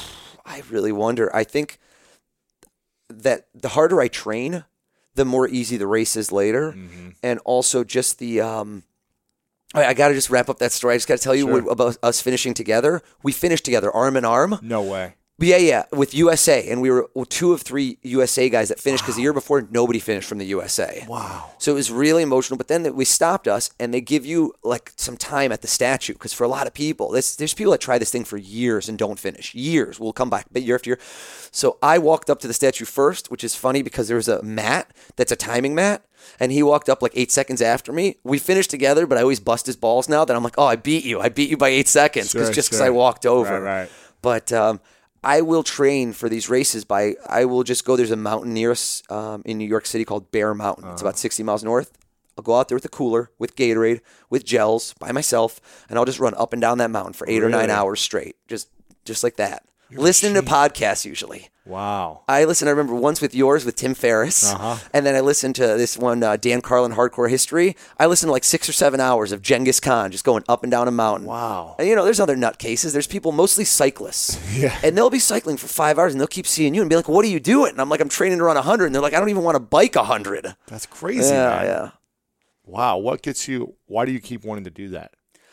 I really wonder. I think that the harder I train, the more easy the race is later. Mm-hmm. And also just the I got to just wrap up that story. I just got to tell you about us finishing together. We finished together, arm in arm. No way. Yeah, with USA. And we were 2 of 3 USA guys that finished because the year before, nobody finished from the USA. Wow. So it was really emotional. But then we stopped us, and they give you like some time at the statue because for a lot of people, there's people that try this thing for years and don't finish. Years. We'll come back year after year. So I walked up to the statue first, which is funny because there was a mat that's a timing mat. And he walked up like 8 seconds after me. We finished together, but I always bust his balls now that I'm like, oh, I beat you. I beat you by 8 seconds because I walked over. Right. But I will train for these races I will just go, there's a mountain near us in New York City called Bear Mountain. It's about 60 miles north. I'll go out there with a cooler, with Gatorade, with gels, by myself, and I'll just run up and down that mountain for 8 or 9 hours straight, just like that. Listening to podcasts usually. Wow. I remember once with Tim Ferriss, and then I listened to this one, Dan Carlin, Hardcore History. I listened to like 6 or 7 hours of Genghis Khan just going up and down a mountain. Wow. And there's other nutcases. There's people, mostly cyclists. Yeah. And they'll be cycling for 5 hours, and they'll keep seeing you and be like, what are you doing? And I'm like, I'm training to run 100. And they're like, I don't even want to bike 100. That's crazy, man. Yeah. Wow. Why do you keep wanting to do that?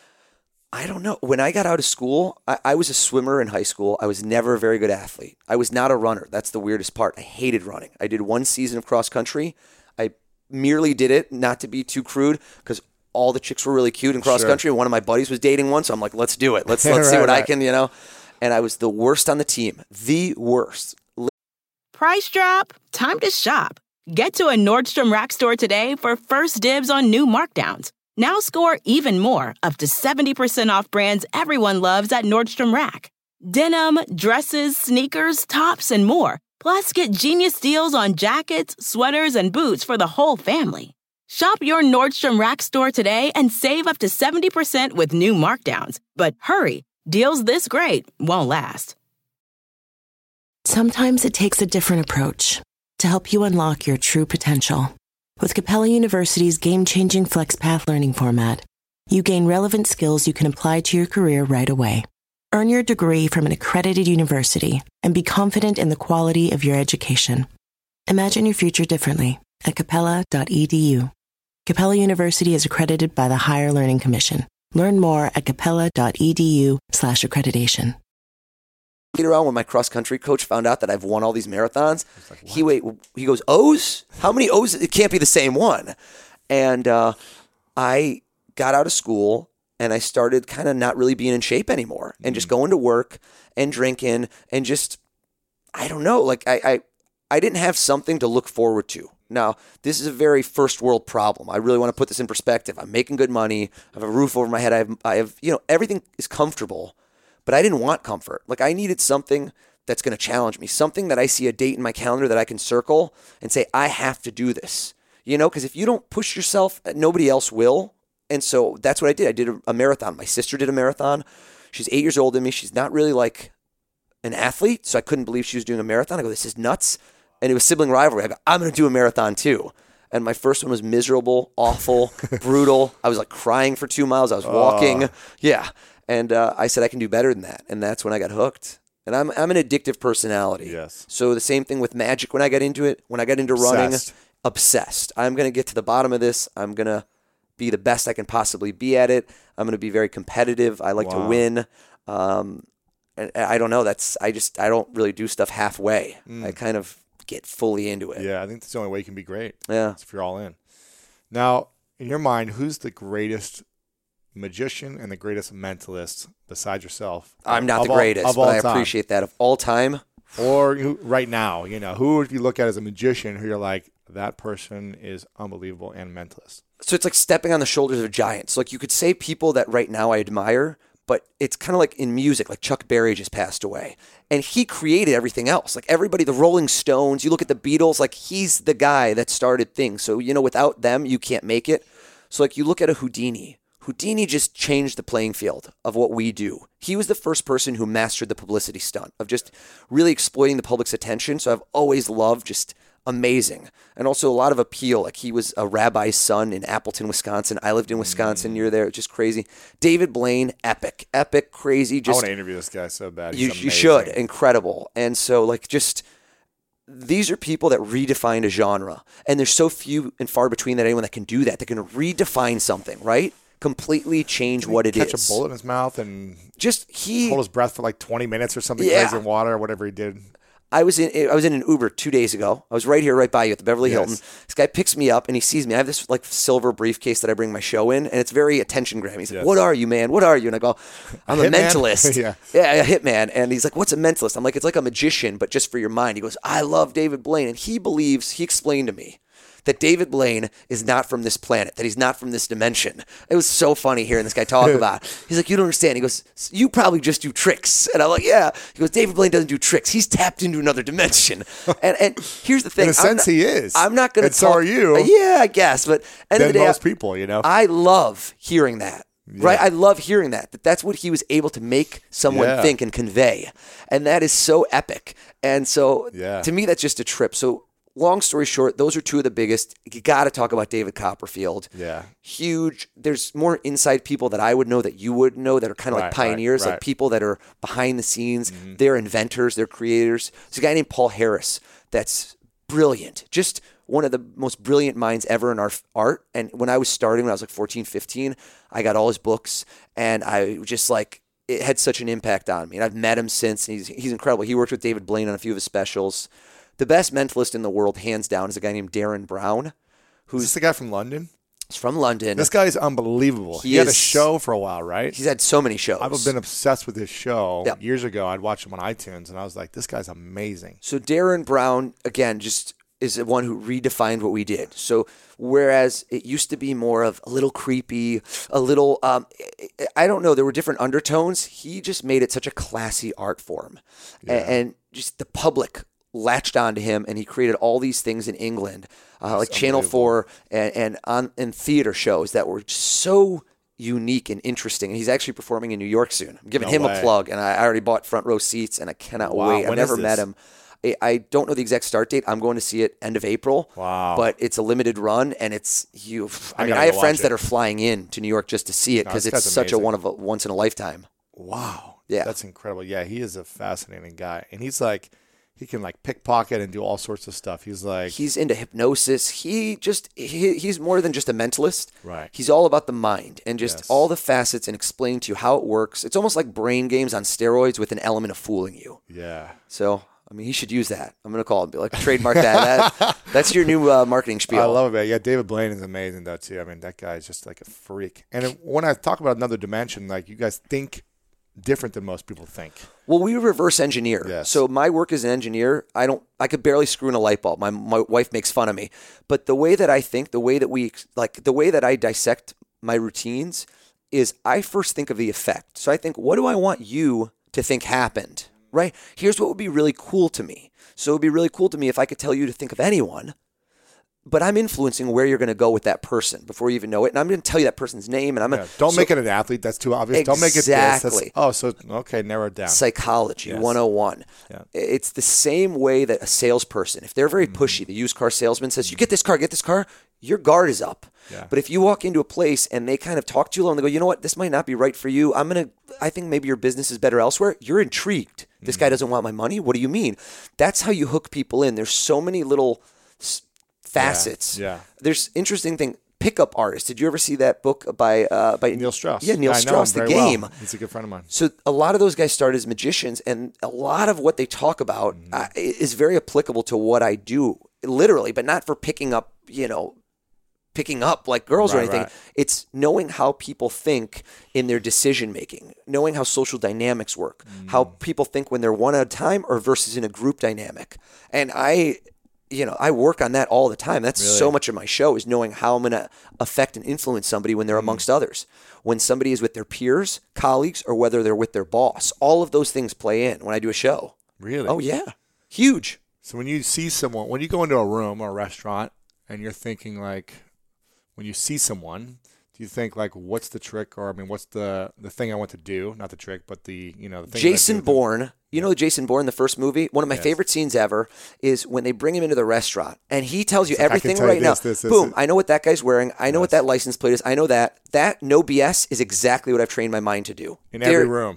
I don't know. When I got out of school, I was a swimmer in high school. I was never a very good athlete. I was not a runner. That's the weirdest part. I hated running. I did 1 season of cross country. I merely did it, not to be too crude, because all the chicks were really cute in cross country. And one of my buddies was dating one, so I'm like, let's do it. Let's see what I can, And I was the worst on the team. The worst. Price drop? Time to shop. Get to a Nordstrom Rack store today for first dibs on new markdowns. Now score even more, up to 70% off brands everyone loves at Nordstrom Rack. Denim, dresses, sneakers, tops, and more. Plus, get genius deals on jackets, sweaters, and boots for the whole family. Shop your Nordstrom Rack store today and save up to 70% with new markdowns. But hurry, deals this great won't last. Sometimes it takes a different approach to help you unlock your true potential. With Capella University's game-changing FlexPath learning format, you gain relevant skills you can apply to your career right away. Earn your degree from an accredited university and be confident in the quality of your education. Imagine your future differently at capella.edu. Capella University is accredited by the Higher Learning Commission. Learn more at capella.edu/accreditation. Later on, when my cross country coach found out that I've won all these marathons, he goes, O's? How many O's? It can't be the same one. And I got out of school and I started kind of not really being in shape anymore and just going to work and drinking and just, I don't know, like I didn't have something to look forward to. Now, this is a very first world problem. I really want to put this in perspective. I'm making good money. I have a roof over my head. I have, everything is comfortable, but I didn't want comfort. Like I needed something that's going to challenge me, something that I see a date in my calendar that I can circle and say, I have to do this, because if you don't push yourself, nobody else will. And so that's what I did. I did a marathon. My sister did a marathon. She's 8 years older than me. She's not really like an athlete, so I couldn't believe she was doing a marathon. I go, this is nuts. And it was sibling rivalry. I go, I'm going to do a marathon too. And my first one was miserable, awful, brutal. I was like crying for 2 miles. I was walking. Yeah. And I said, I can do better than that. And that's when I got hooked. And I'm an addictive personality. Yes. So the same thing with magic when I got into it. When I got into running, obsessed. I'm going to get to the bottom of this. I'm going to be the best I can possibly be at it. I'm going to be very competitive. I like to win. And I don't know. I don't really do stuff halfway. I kind of get fully into it. Yeah, I think that's the only way you can be great. Yeah. If you're all in. Now, in your mind, who's the greatest magician and the greatest mentalist besides yourself? I'm not the greatest, but I appreciate that. Of all time? Or right now, who if you look at as a magician who you're like, that person is unbelievable and mentalist? So it's like stepping on the shoulders of giants. Like you could say people that right now I admire, but it's kind of like in music, like Chuck Berry just passed away. And he created everything else. Like everybody, the Rolling Stones, you look at the Beatles, like he's the guy that started things. So, without them, you can't make it. So like you look at a Houdini. Houdini just changed the playing field of what we do. He was the first person who mastered the publicity stunt of just really exploiting the public's attention. So I've always loved just amazing. And also a lot of appeal. Like he was a rabbi's son in Appleton, Wisconsin. I lived in Wisconsin near there. It's just crazy. David Blaine, epic, crazy. I want to interview this guy so bad. You should. Incredible. And so like just these are people that redefined a genre. And there's so few and far between that anyone that can do that. That can redefine something, right? Completely change what it is. Catch a bullet in his mouth and hold his breath for like 20 minutes or something crazy in water or whatever he did. I was in an Uber 2 days ago. I was right here, right by you at the Beverly Hilton. This guy picks me up and he sees me. I have this like silver briefcase that I bring my show in, and it's very attention grabbing. He's like, "What are you, man? What are you?" And I go, "I'm a mentalist." Yeah, a hitman. And he's like, "What's a mentalist?" I'm like, "It's like a magician, but just for your mind." He goes, "I love David Blaine," and he explained to me that David Blaine is not from this planet, that he's not from this dimension. It was so funny hearing this guy talk about it. He's like, you don't understand. He goes, you probably just do tricks. And I'm like, yeah. He goes, David Blaine doesn't do tricks. He's tapped into another dimension. And here's the thing. In a sense, he is. I'm not going to talk. So are you. Yeah, I guess. But end of the day, most people, I love hearing that. Yeah. Right? I love hearing that. That's what he was able to make someone think and convey. And that is so epic. And so to me, that's just a trip. So long story short, those are two of the biggest. You got to talk about David Copperfield. Yeah. Huge. There's more inside people that I would know that you would know that are kind of like pioneers, like people that are behind the scenes. Mm-hmm. They're inventors. They're creators. There's a guy named Paul Harris that's brilliant. Just one of the most brilliant minds ever in our art. And when I was starting, when I was like 14, 15, I got all his books and I just like, it had such an impact on me. And I've met him since. And he's incredible. He worked with David Blaine on a few of his specials. The best mentalist in the world, hands down, is a guy named Darren Brown. Is this the guy from London? He's from London. This guy is unbelievable. He had a show for a while, right? He's had so many shows. I've been obsessed with his show. Yep. Years ago, I'd watch him on iTunes, and I was like, this guy's amazing. So Darren Brown, again, just is the one who redefined what we did. So whereas it used to be more of a little creepy, a little, I don't know, there were different undertones. He just made it such a classy art form. And just the public latched onto him, and he created all these things in England, like Channel 4 and theater shows that were so unique and interesting. And he's actually performing in New York soon. I'm giving him a plug, and I already bought front row seats, and I cannot wait. I've never met him. I don't know the exact start date. I'm going to see it end of April. Wow. But it's a limited run, and it's huge. I have friends that are flying in to New York just to see it because it's such a once in a lifetime. Wow. Yeah. That's incredible. Yeah, he is a fascinating guy. And he's he can like pickpocket and do all sorts of stuff. He's into hypnosis. He's more than just a mentalist. Right. He's all about the mind and just Yes. all the facets and explaining to you how it works. It's almost like brain games on steroids with an element of fooling you. Yeah. So, I mean, he should use that. I'm going to call him, be like, trademark that. That's your new marketing spiel. I love it, man. Yeah, David Blaine is amazing, though, too. I mean, that guy is just like a freak. And when I talk about another dimension, like, you guys think different than most people think. Well, we reverse engineer. Yes. So my work as an engineer, I could barely screw in a light bulb. My wife makes fun of me. But the way that I think, the way that I dissect my routines is I first think of the effect. So I think, what do I want you to think happened? Right? Here's what would be really cool to me. So it would be really cool to me if I could tell you to think of anyone, but I'm influencing where you're going to go with that person before you even know it. And I'm going to tell you that person's name. And Don't make it an athlete. That's too obvious. Don't make it Exactly. this. Okay, narrow it down. Psychology Yes. 101. Yeah. It's the same way that a salesperson, if they're very pushy, the used car salesman says, you get this car, your guard is up. Yeah. But if you walk into a place and they kind of talk too long, they go, you know what, this might not be right for you. I think maybe your business is better elsewhere. You're intrigued. This guy doesn't want my money. What do you mean? That's how you hook people in. There's so many little facets. Yeah. There's interesting thing. Pickup Artist. Did you ever see that book by Neil Strauss. Yeah, Neil I know Strauss, him The very well. Game. He's a good friend of mine. So a lot of those guys started as magicians, and a lot of what they talk about is very applicable to what I do, literally, but not for picking up like girls or Right, anything. right. It's knowing how people think in their decision making, knowing how social dynamics work, how people think when they're one at a time or versus in a group dynamic. And I work on that all the time. That's so much of my show is knowing how I'm going to affect and influence somebody when they're amongst others. When somebody is with their peers, colleagues, or whether they're with their boss. All of those things play in when I do a show. Really? Oh, yeah. Huge. So when you see someone, when you go into a room or a restaurant and you're thinking like, when you see someone, do you think like, what's the trick? Or, I mean, what's the thing I want to do? Not the trick, but the thing. Jason Bourne. You know Jason Bourne, the first movie? One of my favorite scenes ever is when they bring him into the restaurant and he tells you everything right now. Boom, I know what that guy's wearing. I know what that license plate is. I know that. That no BS is exactly what I've trained my mind to do. In every room.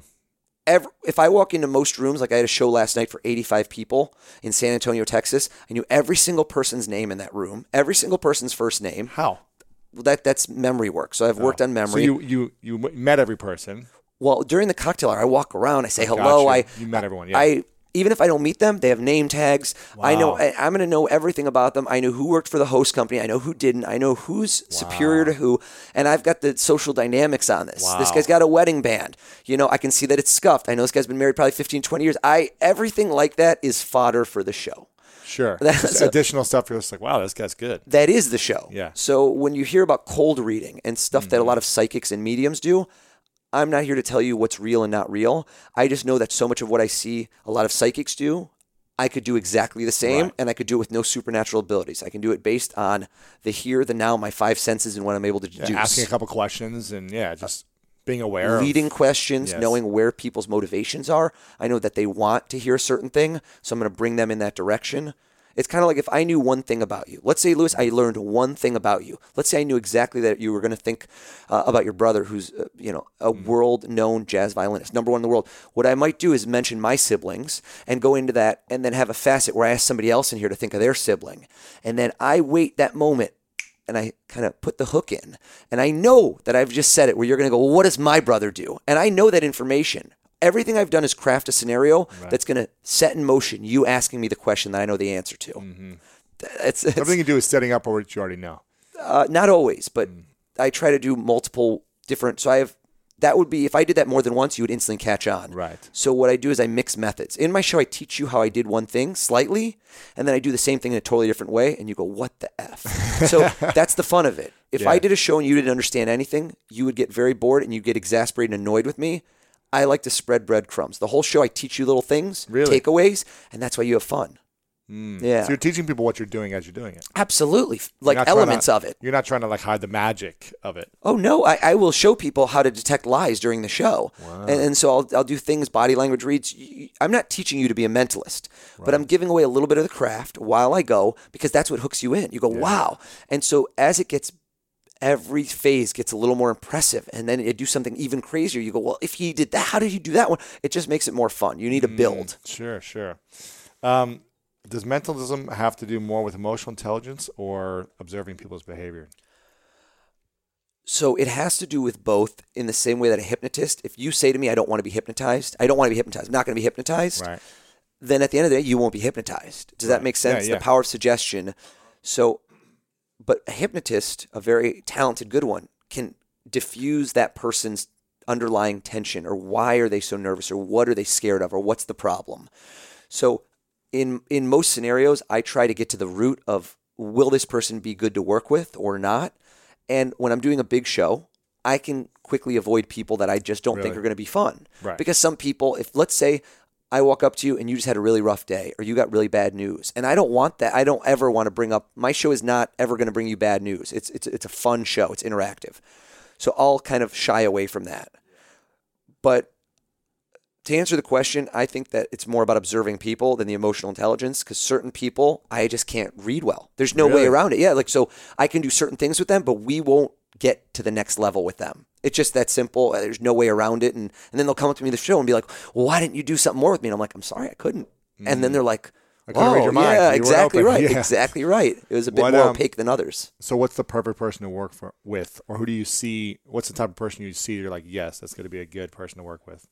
If I walk into most rooms, like I had a show last night for 85 people in San Antonio, Texas, I knew every single person's name in that room, every single person's first name. How? That's memory work. So I've worked on memory. So you met every person. Well, during the cocktail hour, I walk around, I say hello. You met everyone, yeah. Even if I don't meet them, they have name tags. Wow. I know I'm going to know everything about them. I know who worked for the host company. I know who didn't. I know who's superior to who. And I've got the social dynamics on this. Wow. This guy's got a wedding band. I can see that it's scuffed. I know this guy's been married probably 15, 20 years. Everything like that is fodder for the show. Sure. Just additional stuff. You're just like, wow, this guy's good. That is the show. Yeah. So when you hear about cold reading and stuff that a lot of psychics and mediums do, I'm not here to tell you what's real and not real. I just know that so much of what I see a lot of psychics do, I could do exactly the same, and I could do it with no supernatural abilities. I can do it based on the here, the now, my five senses, and what I'm able to deduce. Asking a couple questions and, just being aware. Leading questions, knowing where people's motivations are. I know that they want to hear a certain thing, so I'm going to bring them in that direction. It's kind of like if I knew one thing about you. Let's say, Lewis, I learned one thing about you. Let's say I knew exactly that you were going to think about your brother who's, a world-known jazz violinist, number one in the world. What I might do is mention my siblings and go into that and then have a facet where I ask somebody else in here to think of their sibling. And then I wait that moment and I kind of put the hook in. And I know that I've just said it where you're going to go, well, what does my brother do? And I know that information. Everything I've done is craft a scenario that's going to set in motion you asking me the question that I know the answer to. Mm-hmm. It's everything you do is setting up what you already know. Not always, but I try to do multiple different. So that would be, if I did that more than once, you would instantly catch on. Right. So what I do is I mix methods. In my show, I teach you how I did one thing slightly, and then I do the same thing in a totally different way, and you go, what the F? So that's the fun of it. If I did a show and you didn't understand anything, you would get very bored and you'd get exasperated and annoyed with me. I like to spread breadcrumbs. The whole show, I teach you little things, takeaways, and that's why you have fun. Yeah. So you're teaching people what you're doing as you're doing it. Absolutely. Like elements of it. You're not trying to like hide the magic of it. Oh, no. I will show people how to detect lies during the show. Wow. And so I'll do things, body language reads. I'm not teaching you to be a mentalist, but I'm giving away a little bit of the craft while I go because that's what hooks you in. You go, wow. And so as it gets every phase gets a little more impressive, and then you do something even crazier. You go, well, if he did that, how did he do that one? It just makes it more fun. You need to build. Sure. Does mentalism have to do more with emotional intelligence or observing people's behavior? So it has to do with both in the same way that a hypnotist, if you say to me, I don't want to be hypnotized, I'm not going to be hypnotized, Right. then at the end of the day, you won't be hypnotized. Does that make sense? Yeah. The power of suggestion. So, but a hypnotist, a very talented, good one, can diffuse that person's underlying tension, or why are they so nervous, or what are they scared of, or what's the problem. So in most scenarios, I try to get to the root of, will this person be good to work with or not? And when I'm doing a big show, I can quickly avoid people that I just don't think are going to be fun. Right. Because some people, if let's say I walk up to you and you just had a really rough day, or you got really bad news, and I don't want that. I don't ever want to bring up, my show is not ever going to bring you bad news. It's a fun show. It's interactive. So I'll kind of shy away from that. But to answer the question, I think that it's more about observing people than the emotional intelligence, because certain people I just can't read well. There's no way around it. Yeah, like, so I can do certain things with them, but we won't get to the next level with them. It's just that simple. There's no way around it. And then they'll come up to me in the show and be like, well, why didn't you do something more with me? And I'm like, I'm sorry, I couldn't. And then they're like, I couldn't read your mind. Yeah, You weren't exactly open. right. Yeah. Exactly right. It was a bit more opaque than others. So what's the perfect person to work with? Or who do you see? What's the type of person you see you're like, yes, that's going to be a good person to work with?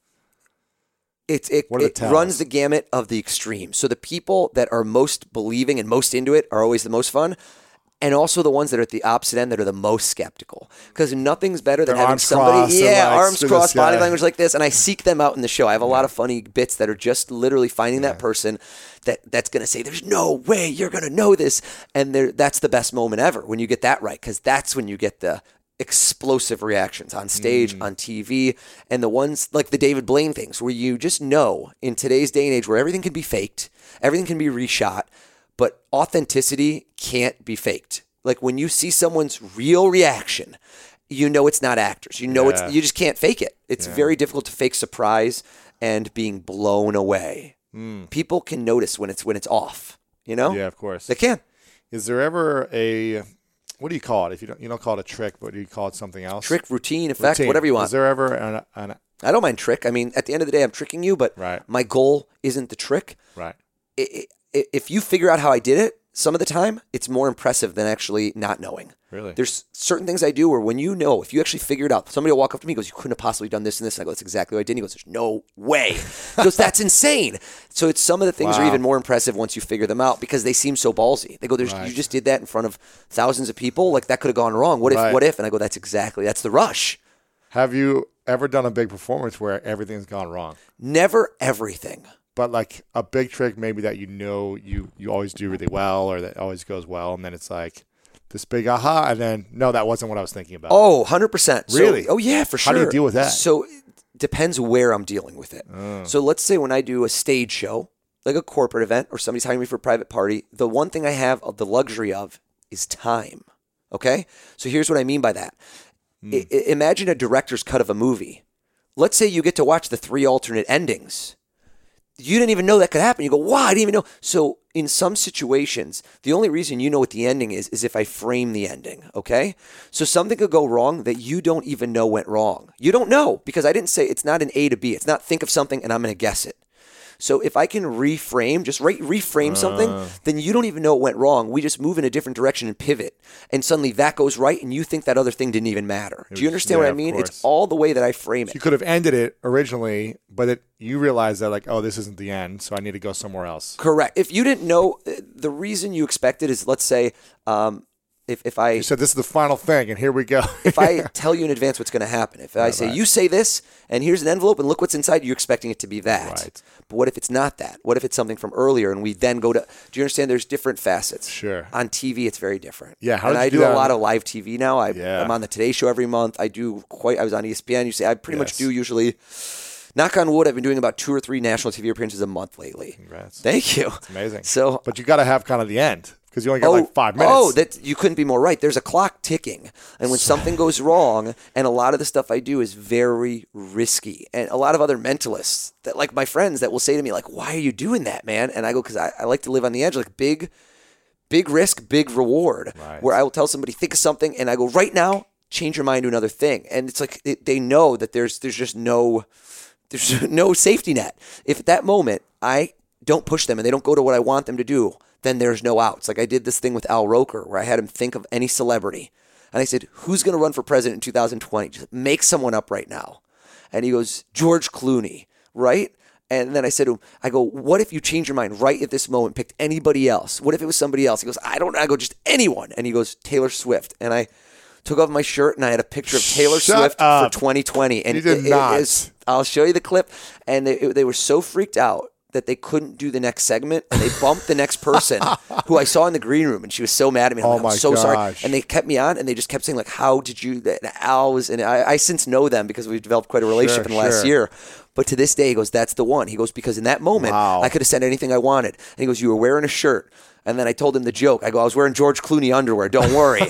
It tells? runs the gamut of the extremes. So the people that are most believing and most into it are always the most fun. And also the ones that are at the opposite end that are the most skeptical. Because nothing's better than Their having arms somebody, crossed and like, arms screw crossed, this guy. body language like this. And I seek them out in the show. I have a lot of funny bits that are just literally finding that person that's going to say, there's no way you're going to know this. And that's the best moment ever when you get that right. Because that's when you get the explosive reactions on stage, on TV, and the ones like the David Blaine things where you just know in today's day and age where everything can be faked, everything can be reshot, but authenticity can't be faked. Like when you see someone's real reaction, you know it's not actors. You know you just can't fake it. It's very difficult to fake surprise and being blown away. People can notice when it's off, you know? Yeah, of course. They can. Is there ever what do you call it? If you don't call it a trick, but do you call it something else? Trick, routine, effect, whatever you want. Is there ever I don't mind trick. I mean, at the end of the day, I'm tricking you, but my goal isn't the trick. Right. If you figure out how I did it, some of the time, it's more impressive than actually not knowing. Really? There's certain things I do where when you know, if you actually figure it out, somebody will walk up to me and goes, you couldn't have possibly done this and this. And I go, that's exactly what I did. And he goes, there's no way. He goes, that's insane. So it's some of the things are even more impressive once you figure them out because they seem so ballsy. They go, you just did that in front of thousands of people? Like that could have gone wrong. What if? And I go, that's the rush. Have you ever done a big performance where everything's gone wrong? Never everything. But like a big trick maybe that you always do really well or that always goes well, and then it's like this big aha, and then, no, that wasn't what I was thinking about. Oh, 100%. Really? So, yeah, for sure. How do you deal with that? So it depends where I'm dealing with it. So let's say when I do a stage show, like a corporate event or somebody's hiring me for a private party, the one thing I have the luxury of is time. Okay? So here's what I mean by that. Imagine a director's cut of a movie. Let's say you get to watch the 3 alternate endings. You didn't even know that could happen. You go, wow, I didn't even know. So in some situations, the only reason you know what the ending is if I frame the ending, okay? So something could go wrong that you don't even know went wrong. You don't know because I didn't say it's not an A to B. It's not think of something and I'm going to guess it. So if I can reframe, just reframe something, then you don't even know it went wrong. We just move in a different direction and pivot. And suddenly that goes right and you think that other thing didn't even matter. Do you understand what I mean? It's all the way that I frame it. You could have ended it originally, but you realize that like, oh, this isn't the end, so I need to go somewhere else. Correct. If you didn't know, the reason you expected is, let's say, if I... You said this is the final thing, and here we go. If I tell you in advance what's going to happen, if I say, you say this, and here's an envelope, and look what's inside, you're expecting it to be that. Right. But what if it's not that? What if it's something from earlier, and we then go to... Do you understand? There's different facets. Sure. On TV, it's very different. Yeah. And I do a lot of live TV now. I'm on the Today Show every month. I was on ESPN. You say I pretty much do usually... Knock on wood, I've been doing about 2 or 3 national TV appearances a month lately. Congrats. Thank you. It's amazing. So, but you got to have kind of the end because you only got like 5 minutes. Oh, you couldn't be more right. There's a clock ticking. And when something goes wrong, and a lot of the stuff I do is very risky. And a lot of other mentalists, that like my friends that will say to me, like, why are you doing that, man? And I go, because I like to live on the edge, like big risk, big reward, where I will tell somebody, think of something, and I go, right now, change your mind to another thing. And it's like they know that there's just no safety net. If at that moment I don't push them and they don't go to what I want them to do, then there's no outs. Like I did this thing with Al Roker where I had him think of any celebrity. And I said, who's going to run for president in 2020? Just make someone up right now. And he goes, George Clooney, right? And then I said to him, I go, what if you change your mind right at this moment, picked anybody else? What if it was somebody else? He goes, I don't know. I go, just anyone. And he goes, Taylor Swift. And I took off my shirt and I had a picture of Taylor Swift for 2020. And you did not. I'll show you the clip. And they were so freaked out that they couldn't do the next segment, and they bumped the next person who I saw in the green room, and she was so mad at me. I'm so sorry. And they kept me on, and they just kept saying, like, how did you, Al was, and I since know them because we've developed quite a relationship in the last year. But to this day, he goes, that's the one. He goes, because in that moment, I could have said anything I wanted. And he goes, you were wearing a shirt. And then I told him the joke. I go, I was wearing George Clooney underwear. Don't worry.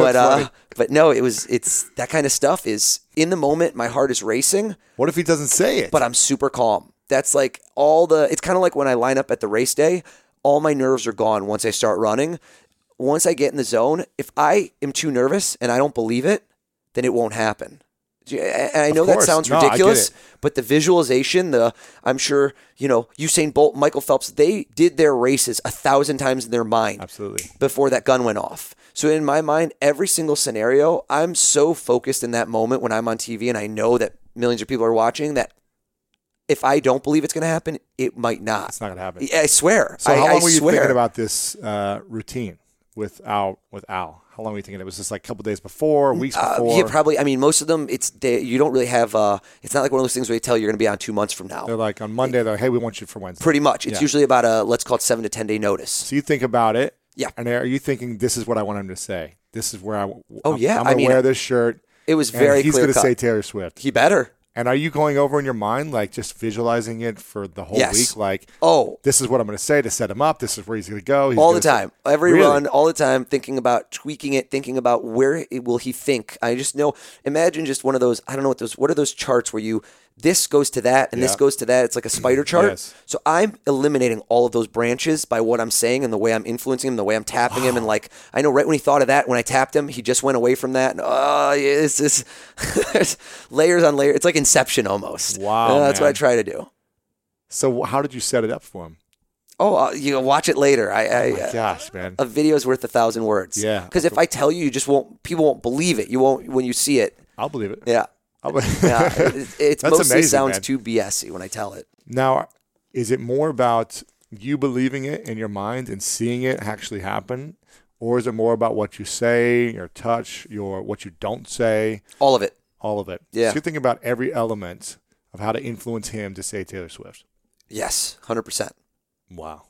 But no, it's that kind of stuff is in the moment. My heart is racing. What if he doesn't say it? But I'm super calm. That's like it's kind of like when I line up at the race day, all my nerves are gone once I start running. Once I get in the zone, if I am too nervous and I don't believe it, then it won't happen. And I know that sounds ridiculous, but the visualization, I'm sure, Usain Bolt, Michael Phelps, they did their races 1,000 times in their mind. Absolutely. Before that gun went off. So in my mind, every single scenario, I'm so focused in that moment when I'm on TV and I know that millions of people are watching that if I don't believe it's going to happen, it might not. It's not going to happen. I swear. So how long were you thinking about this routine with Al? How long were you thinking? It was just like a couple days before, weeks before? Yeah, probably. I mean, most of them, you don't really have, it's not like one of those things where they tell you you're going to be on 2 months from now. They're like on Monday, they're like, hey, we want you for Wednesday. Pretty much. It's usually about let's call it 7 to 10 day notice. So you think about it. Yeah. And are you thinking, this is what I want him to say? This is where I'm going to wear this shirt. It was very clear. He's going to say Taylor Swift. He better. And are you going over in your mind, like just visualizing it for the whole week? Like, this is what I'm going to say to set him up. This is where he's going to go. All the time. Every run, all the time, thinking about tweaking it, thinking about where will he think. I just know, imagine just one of those, I don't know what are those charts where this goes to that and this goes to that. It's like a spider chart. Yes. So I'm eliminating all of those branches by what I'm saying and the way I'm influencing him, the way I'm tapping him. And like, I know right when he thought of that, when I tapped him, he just went away from that. And it's just there's layers on layers. It's like Inception almost. Wow. That's what I try to do. So how did you set it up for him? You watch it later. Oh my gosh, man. A video is worth 1,000 words. Yeah. Because if I tell you, people won't believe it. You won't when you see it. I'll believe it. Yeah. It mostly amazing, sounds man. Too BS-y when I tell it. Now, is it more about you believing it in your mind and seeing it actually happen? Or is it more about what you say, your touch, what you don't say? All of it. All of it. Yeah. So you're thinking about every element of how to influence him to say Taylor Swift. Yes, 100%. Wow.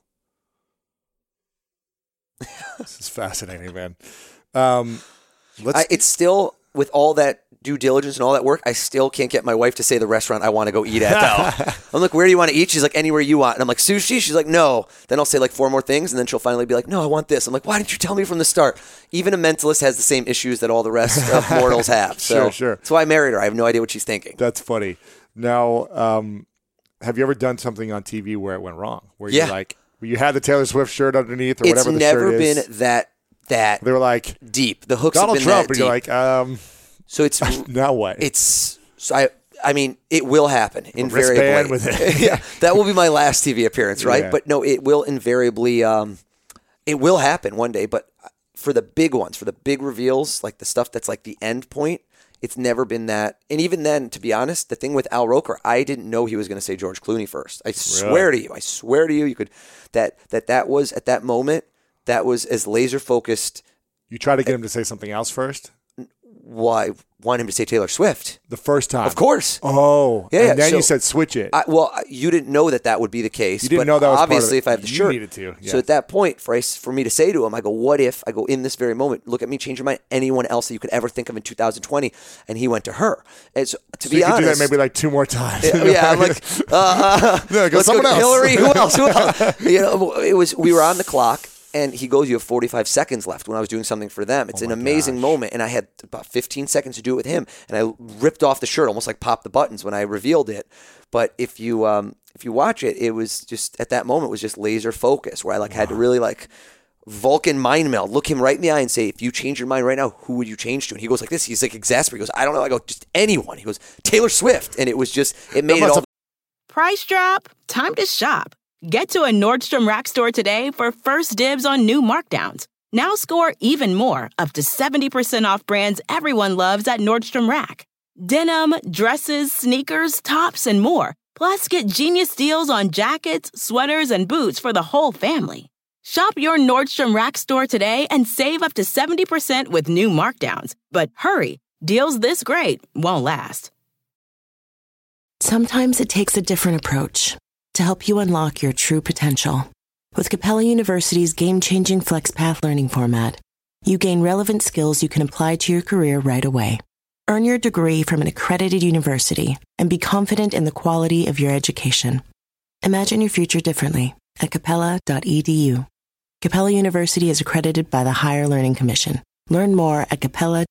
This is fascinating, man. It's still, with all that due diligence and all that work, I still can't get my wife to say the restaurant I want to go eat at, though. I'm like, where do you want to eat? She's like, anywhere you want. And I'm like, sushi? She's like, no. Then I'll say like 4 more things, and then she'll finally be like, no, I want this. I'm like, why didn't you tell me from the start? Even a mentalist has the same issues that all the rest of mortals have. So Sure. That's why I married her. I have no idea what she's thinking. That's funny. Now, have you ever done something on TV where it went wrong? Where you had the Taylor Swift shirt underneath or whatever the shirt is? It's never been that they were like deep. The hooks Donald have been Trump, that deep. You're like, so it's now what? I mean, it will happen invariably. With it. Yeah, that will be my last TV appearance, right? Yeah. But no, it will invariably. It will happen one day. But for the big ones, for the big reveals, like the stuff that's like the end point, it's never been that. And even then, to be honest, the thing with Al Roker, I didn't know he was going to say George Clooney first. I swear to you, you could that was at that moment. That was as laser focused. You try to get him to say something else first? Why? Want him to say Taylor Swift. The first time? Of course. Oh. Yeah. And then you said switch it. You didn't know that would be the case. You didn't know that was obviously part of it. If I have the shirt. You needed to. Yeah. So at that point, for me to say to him, I go, what if, I go, in this very moment, look at me, change your mind, anyone else that you could ever think of in 2020. And he went to her. And so, to be honest. You could do that maybe like 2 more times. Yeah, I'm like, let's go to Hillary. Who else? We were on the clock. And he goes, you have 45 seconds left when I was doing something for them. It's an amazing moment. And I had about 15 seconds to do it with him. And I ripped off the shirt, almost like popped the buttons when I revealed it. But if you watch it, it was just, at that moment, it was just laser focus where I had to really Vulcan mind meld, look him right in the eye and say, if you change your mind right now, who would you change to? And he goes like this. He's like exasperated. He goes, I don't know. I go, just anyone. He goes, Taylor Swift. And it was just, it made it all. Price drop? Time to shop. Get to a Nordstrom Rack store today for first dibs on new markdowns. Now score even more, up to 70% off brands everyone loves at Nordstrom Rack. Denim, dresses, sneakers, tops, and more. Plus, get genius deals on jackets, sweaters, and boots for the whole family. Shop your Nordstrom Rack store today and save up to 70% with new markdowns. But hurry, deals this great won't last. Sometimes it takes a different approach to help you unlock your true potential. With Capella University's game-changing FlexPath learning format, you gain relevant skills you can apply to your career right away. Earn your degree from an accredited university and be confident in the quality of your education. Imagine your future differently at capella.edu. Capella University is accredited by the Higher Learning Commission. Learn more at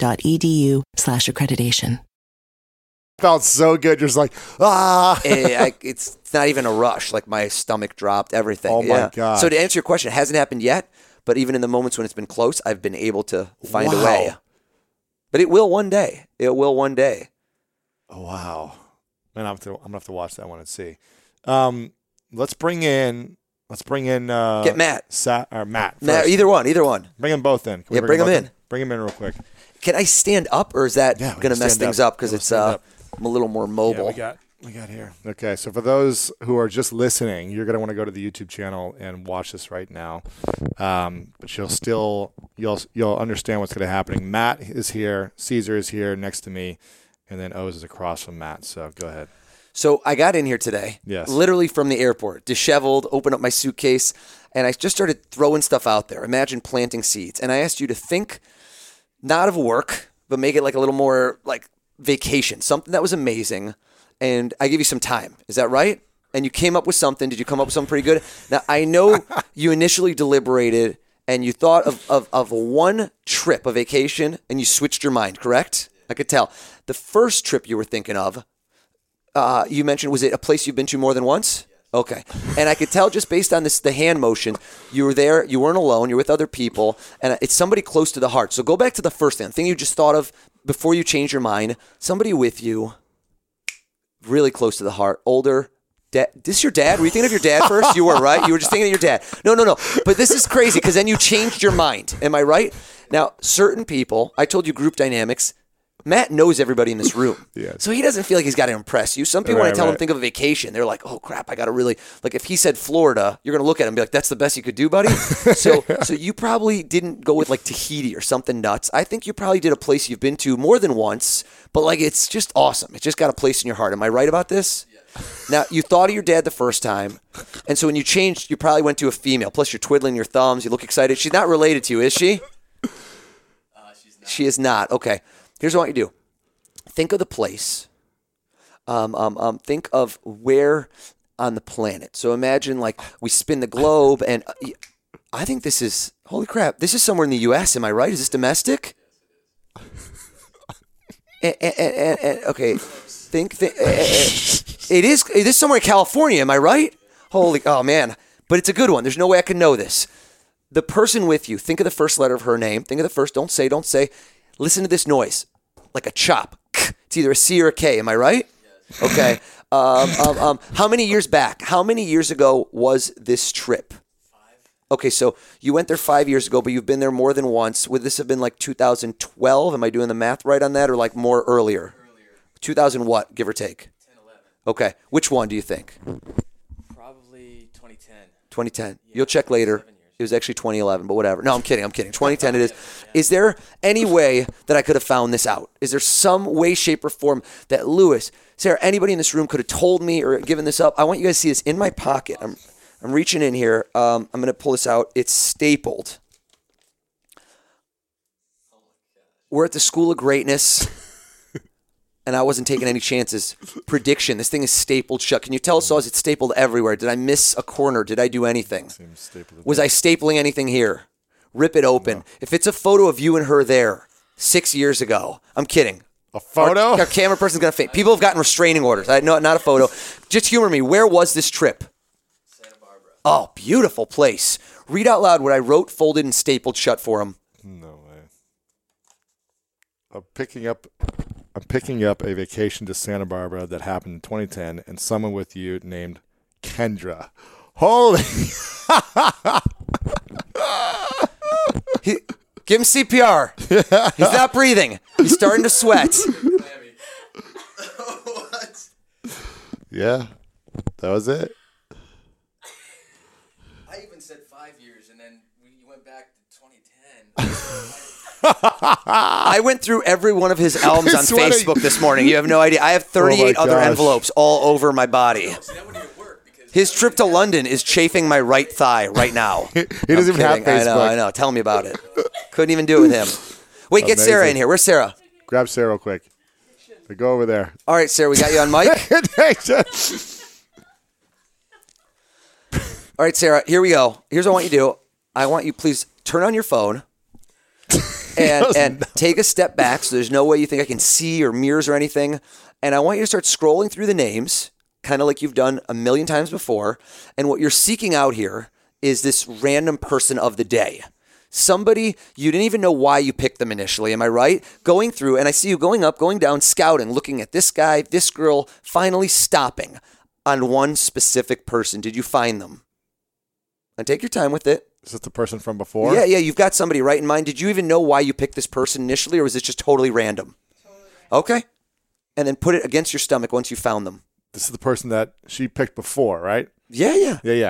capella.edu/accreditation. Felt so good. Just like, It's not even a rush. Like my stomach dropped, everything. Oh, my God. So to answer your question, it hasn't happened yet, but even in the moments when it's been close, I've been able to find a way. But it will one day. It will one day. Oh, wow. Man, I'm going to have to watch that one and see. Let's bring in Get Matt. Matt. Matt, either one. Bring them both in. Yeah, bring them in. Bring them in real quick. Can I stand up, or is that Yeah, going to mess things up because it's I'm a little more Yeah, mobile? we got here. Okay, so for those who are just listening, you're going to want to go to the YouTube channel and watch this right now. But you'll understand what's going to happen. Matt is here, Caesar is here next to me, and then Oz is across from Matt. So go ahead. So I got in here today, Yes. literally from the airport, disheveled, opened up my suitcase, and I just started throwing stuff out there. Imagine planting seeds. And I asked you to think not of work, but make it like a little more like vacation, something that was amazing. And I give you some time. Is that right? And you came up with something. Did you come up with something pretty good? Now, I know you initially deliberated and you thought of one trip, a vacation, and you switched your mind, correct? I could tell. The first trip you were thinking of, you mentioned, was it a place you've been to more than once? Okay. And I could tell just based on the hand motion, you were there, you weren't alone, you're with other people, and it's somebody close to the heart. So go back to the first thing you just thought of before you changed your mind, somebody with you, really close to the heart, older. This your dad? Were you thinking of your dad first? You were, right? You were just thinking of your dad. No. But this is crazy because then you changed your mind. Am I right? Now, certain people, I told you group dynamics, Matt knows everybody in this room. Yes. So he doesn't feel like he's got to impress you. Some people, when I tell him think of a vacation, they're like, oh, crap, I got to really, like if he said Florida, you're going to look at him and be like, that's the best you could do, buddy? So you probably didn't go with like Tahiti or something nuts. I think you probably did a place you've been to more than once, but like it's just awesome. It's just got a place in your heart. Am I right about this? Yes. Now, you thought of your dad the first time, and so when you changed, you probably went to a female. Plus, you're twiddling your thumbs. You look excited. She's not related to you, is she? She's not. She is not. Okay. Here's what I want you to do. Think of the place. Think of where on the planet. So imagine like we spin the globe, and I think this is, holy crap, this is somewhere in the U.S. Am I right? Is this domestic? Okay, it is somewhere in California. Am I right? Oh man, but it's a good one. There's no way I can know this. The person with you, think of the first letter of her name. Think of the first. Don't say. Listen to this noise, like a chop. It's either a C or a K. Am I right? Yes. Okay. How many years back? How many years ago was this trip? 5. Okay, so you went there 5 years ago, but you've been there more than once. Would this have been like 2012? Am I doing the math right on that, or like more earlier? 2000 what, give or take? 10, 11. Okay. Which one do you think? Probably 2010. 2010. Yeah, You'll check later. It was actually 2011, but whatever. No, I'm kidding. 2010 it is. Is there any way that I could have found this out? Is there some way, shape, or form that Lewis, Sarah, anybody in this room could have told me or given this up? I want you guys to see this in my pocket. I'm reaching in here. I'm going to pull this out. It's stapled. We're at the School of Greatness, and I wasn't taking any chances. Prediction. This thing is stapled shut. Can you tell us, it's stapled everywhere? Did I miss a corner? Did I do anything? Was I stapling anything here? Rip it open. No. If it's a photo of you and her there 6 years ago, I'm kidding. A photo? Our camera person's going to faint. People have gotten restraining orders. No, not a photo. Just humor me. Where was this trip? Santa Barbara. Oh, beautiful place. Read out loud what I wrote, folded, and stapled shut for him. No way. I'm picking up a vacation to Santa Barbara that happened in 2010, and someone with you named Kendra. Holy. Give him CPR. He's not breathing. He's starting to sweat. Yeah, that was it. I even said 5 years, and then we went back to 2010. I went through every one of his albums on sweating. Facebook this morning. You have no idea. I have 38 Oh my other gosh. envelopes all over my body. So that wouldn't even work because His trip to London is chafing my right thigh right now. He doesn't even have Facebook. I know. Tell me about it. Couldn't even do it with him. Wait, get Sarah Amazing. in here. Where's Sarah? Grab Sarah real quick. Go over there. All right, Sarah, we got you on mic. All right, Sarah, here we go. Here's what I want you to do. I want you please turn on your phone and take a step back so there's no way you think I can see or mirrors or anything. And I want you to start scrolling through the names, kind of like you've done a million times before. And what you're seeking out here is this random person of the day. Somebody you didn't even know why you picked them initially. Am I right? Going through, and I see you going up, going down, scouting, looking at this guy, this girl, finally stopping on one specific person. Did you find them? And take your time with it. Is this the person from before? Yeah, you've got somebody right in mind. Did you even know why you picked this person initially, or was it just totally random? Okay. And then put it against your stomach once you found them. This is the person that she picked before, right? Yeah. Yeah.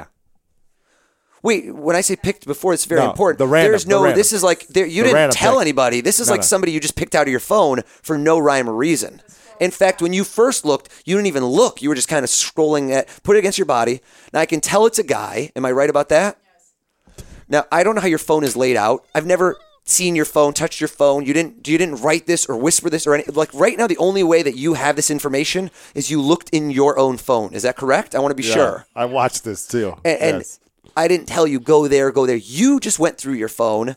Wait, when I say picked before, it's very No, important. the random, There's the no, random. this is like, you The didn't random tell pick. anybody. This is No, like no. somebody you just picked out of your phone for no rhyme or reason. In fact, when you first looked, you didn't even look. You were just kind of scrolling put it against your body. Now, I can tell it's a guy. Am I right about that? Yes. Now, I don't know how your phone is laid out. I've never seen your phone, touched your phone. You didn't write this or whisper this or anything. Like right now, the only way that you have this information is you looked in your own phone. Is that correct? I want to be sure. I watched this too. And Yes. I didn't tell you go there. You just went through your phone.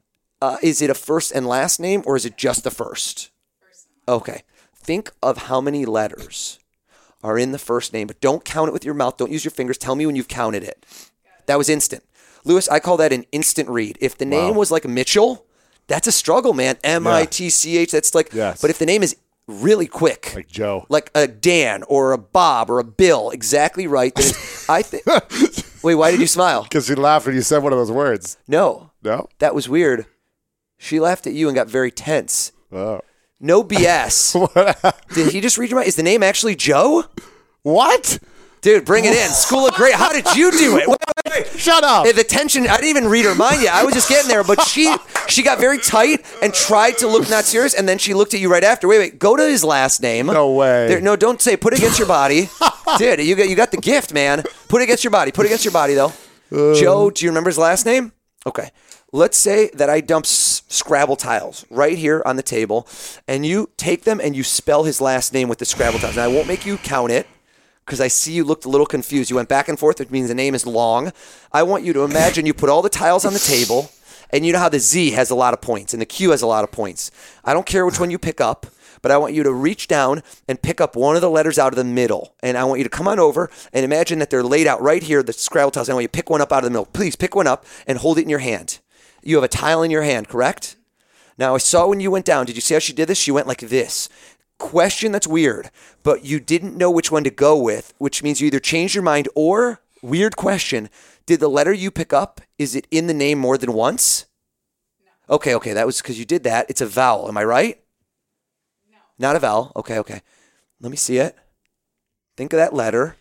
Is it a first and last name or is it just the first? Okay. Think of how many letters are in the first name, but don't count it with your mouth. Don't use your fingers. Tell me when you've counted it. That was instant. Lewis, I call that an instant read. If the name was like Mitchell, that's a struggle, man. M-I-T-C-H, that's like, Yes. but if the name is really quick, Like Joe. like a Dan or a Bob or a Bill, exactly right. Then I think. Wait, why did you smile? Because she laughed when you said one of those words. No, No? that was weird. She laughed at you and got very tense. Oh. No BS. Did he just read your mind? Is the name actually Joe? What? Dude, bring it in. School of Great. How did you do it? Wait. Shut up. The tension, I didn't even read her mind yet. I was just getting there, but she got very tight and tried to look not serious, and then she looked at you right after. Wait, go to his last name. No way. No, don't say, put it against your body. Dude, you got the gift, man. Put it against your body. Put it against your body, though. Joe, do you remember his last name? Okay. Let's say that I dump Scrabble tiles right here on the table, and you take them and you spell his last name with the Scrabble tiles. Now, I won't make you count it because I see you looked a little confused. You went back and forth, which means the name is long. I want you to imagine you put all the tiles on the table, and you know how the Z has a lot of points and the Q has a lot of points. I don't care which one you pick up, but I want you to reach down and pick up one of the letters out of the middle. And I want you to come on over and imagine that they're laid out right here, the Scrabble tiles. I want you to pick one up out of the middle. Please pick one up and hold it in your hand. You have a tile in your hand, correct? Now, I saw when you went down. Did you see how she did this? She went like this. Question that's weird, but you didn't know which one to go with, which means you either changed your mind or, weird question, did the letter you pick up, is it in the name more than once? No. Okay, that was because you did that. It's a vowel. Am I right? No. Not a vowel. Okay. Let me see it. Think of that letter.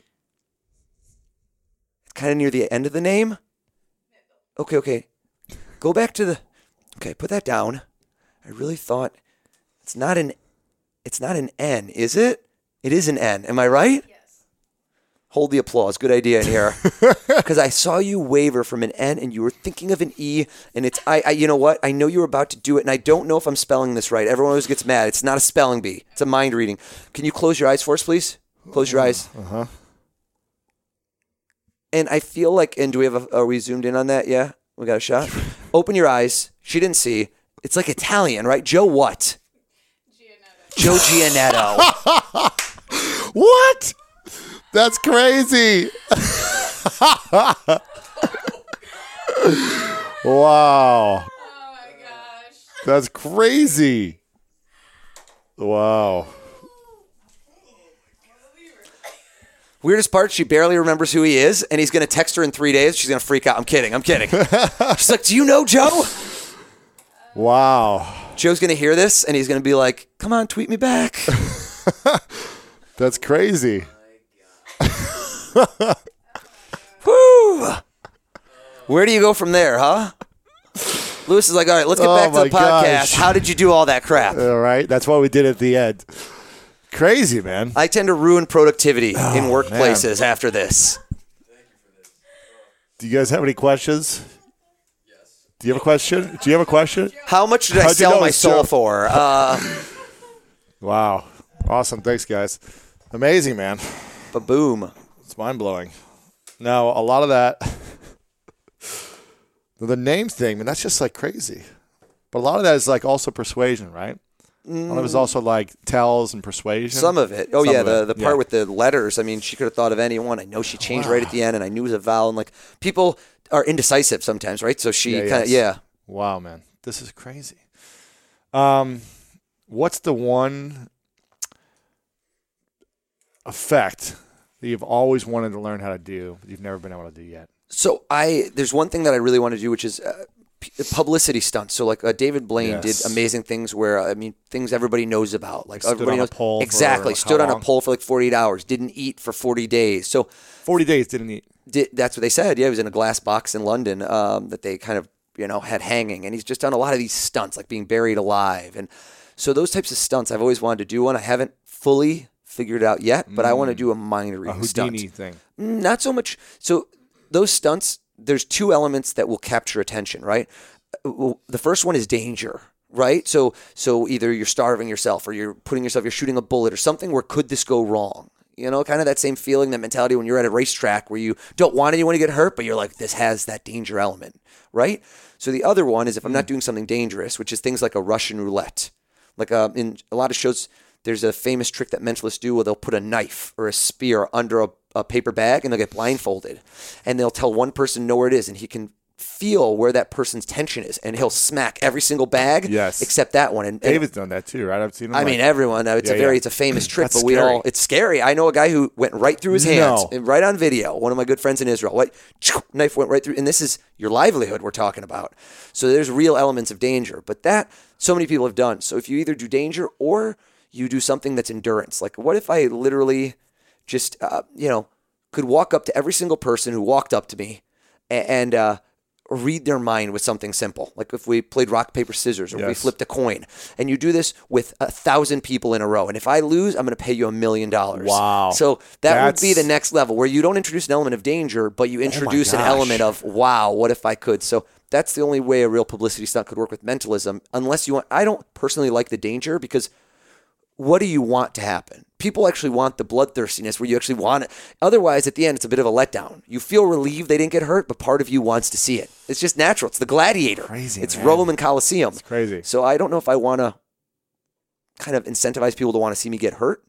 It's kind of near the end of the name. Okay. Go back to okay, put that down. I really thought it's not an N, is it? It is an N. Am I right? Yes. Hold the applause. Good idea in here. Because I saw you waver from an N and you were thinking of an E, and it's I you know what? I know you were about to do it, and I don't know if I'm spelling this right. Everyone always gets mad. It's not a spelling bee. It's a mind reading. Can you close your eyes for us, please? Close your eyes. Uh-huh. And I feel like, and do we have are we zoomed in on that? Yeah? We got a shot? Open your eyes. She didn't see. It's like Italian, right? Joe what? Joe Gianetto. What? That's crazy. Wow. Oh my gosh. That's crazy. Wow. Weirdest part, she barely remembers who he is, and he's going to text her in 3 days. She's going to freak out. I'm kidding. She's like, do you know Joe? Wow. Joe's going to hear this, and he's going to be like, come on, tweet me back. That's crazy. Woo! Where do you go from there, huh? Lewis is like, all right, let's get back to the podcast. Gosh. How did you do all that crap? All right. That's what we did at the end. Crazy, man. I tend to ruin productivity in workplaces after this. Do you guys have any questions? Yes. Do you have a question? Do you have a question? How much did I How'd you sell know my it's soul Joe? for? Wow. Awesome. Thanks, guys. Amazing, man. Ba-boom. It's mind-blowing. Now, a lot of that, the name thing, man, that's just like crazy. But a lot of that is like also persuasion, right? A lot of it is also like tells and persuasion. Some of it. Oh, Some yeah, of the it, part with the letters. I mean, she could have thought of anyone. I know she changed right at the end, and I knew it was a vowel. And, like, people are indecisive sometimes, right? So she kind of, yeah. Wow, man. This is crazy. What's the one effect that you've always wanted to learn how to do, but you've never been able to do yet? So there's one thing that I really want to do, which is publicity stunts. So like David Blaine did amazing things where, things everybody knows about. Like stood everybody on a knows. pole Exactly. for Stood how on a long? pole for like 48 hours. Didn't eat for 40 days. So 40 days didn't eat. that's what they said. Yeah, he was in a glass box in London that they kind of, had hanging. And he's just done a lot of these stunts, like being buried alive. And so those types of stunts I've always wanted to do one. I haven't fully figured it out yet, but I want to do a mind reading stunt. Houdini thing. Not so much. So those stunts, there's two elements that will capture attention, right? The first one is danger, right? So either you're starving yourself or you're shooting a bullet or something where could this go wrong? Kind of that same feeling, that mentality when you're at a racetrack where you don't want anyone to get hurt, but you're like, this has that danger element, right? So the other one is if I'm not doing something dangerous, which is things like a Russian roulette. Like in a lot of shows, there's a famous trick that mentalists do where they'll put a knife or a spear under a paper bag and they'll get blindfolded. And they'll tell one person know where it is and he can feel where that person's tension is. And he'll smack every single bag except that one. And David's done that too, right? I've seen him. I mean, everyone. It's a famous trick, That's but scary. it's scary. I know a guy who went right through his hands, and right on video. One of my good friends in Israel. Knife went right through, and this is your livelihood we're talking about. So there's real elements of danger, but that so many people have done. So if you either do danger or you do something that's endurance, like what if I literally just, could walk up to every single person who walked up to me and read their mind with something simple. Like if we played rock, paper, scissors, or we flipped a coin. And you do this with 1,000 people in a row. And if I lose, I'm going to pay you $1 million. Wow. So that would be the next level where you don't introduce an element of danger, but you introduce an element of, wow, what if I could? So that's the only way a real publicity stunt could work with mentalism. Unless you want, I don't personally like the danger because what do you want to happen? People actually want the bloodthirstiness where you actually want it. Otherwise, at the end, it's a bit of a letdown. You feel relieved they didn't get hurt, but part of you wants to see it. It's just natural. It's the gladiator. Crazy, it's man. Roman Colosseum. It's crazy. So I don't know if I want to kind of incentivize people to want to see me get hurt.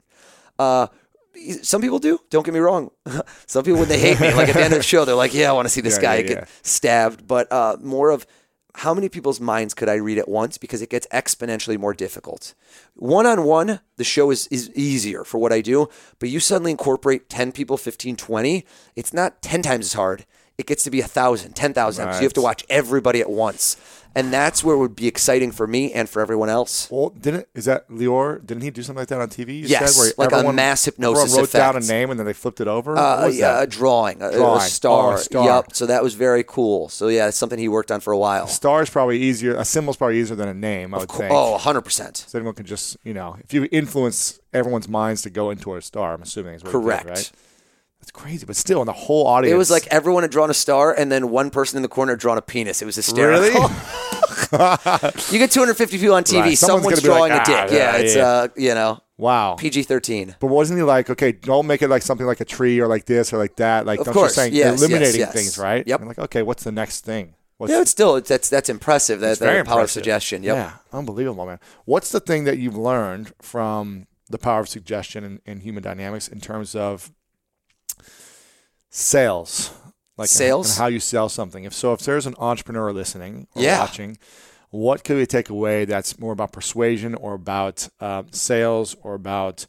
Some people do. Don't get me wrong. Some people, when they hate me, like at the end of the show, they're like, yeah, I want to see this guy get stabbed. But more of how many people's minds could I read at once? Because it gets exponentially more difficult. One-on-one, the show is easier for what I do, but you suddenly incorporate 10 people, 15, 20. It's not 10 times as hard. It gets to be 1,000, 10,000. So you have to watch everybody at once. And that's where it would be exciting for me and for everyone else. Well, is that Lior? Didn't he do something like that on TV? You Yes, said, where like a mass hypnosis everyone wrote effect. down a name and then they flipped it over? What was that? A drawing, a Oh, star. a star. Yep. So that was very cool. So yeah, it's something he worked on for a while. A star is probably easier. A symbol's probably easier than a name, I would think. Oh, 100%. So anyone can just, if you influence everyone's minds to go into a star, I'm assuming is what Correct. It did, right? That's crazy, but still, in the whole audience. It was like everyone had drawn a star, and then one person in the corner had drawn a penis. It was hysterical. Really? You get 250 people on TV. Right. Someone's gonna be drawing like, a dick. It's wow. PG-13. But wasn't he like, okay, don't make it like something like a tree or like this or like that? Like, Of don't course. you saying Yes, eliminating yes. things, right? Yep. And like, okay, what's the next thing? That's impressive. That's the very power of impressive. suggestion. Yep. Yeah, unbelievable, man. What's the thing that you've learned from the power of suggestion and human dynamics in terms of sales? Like Sales? and how you sell something. If there's an entrepreneur listening or watching, what could we take away that's more about persuasion or about sales or about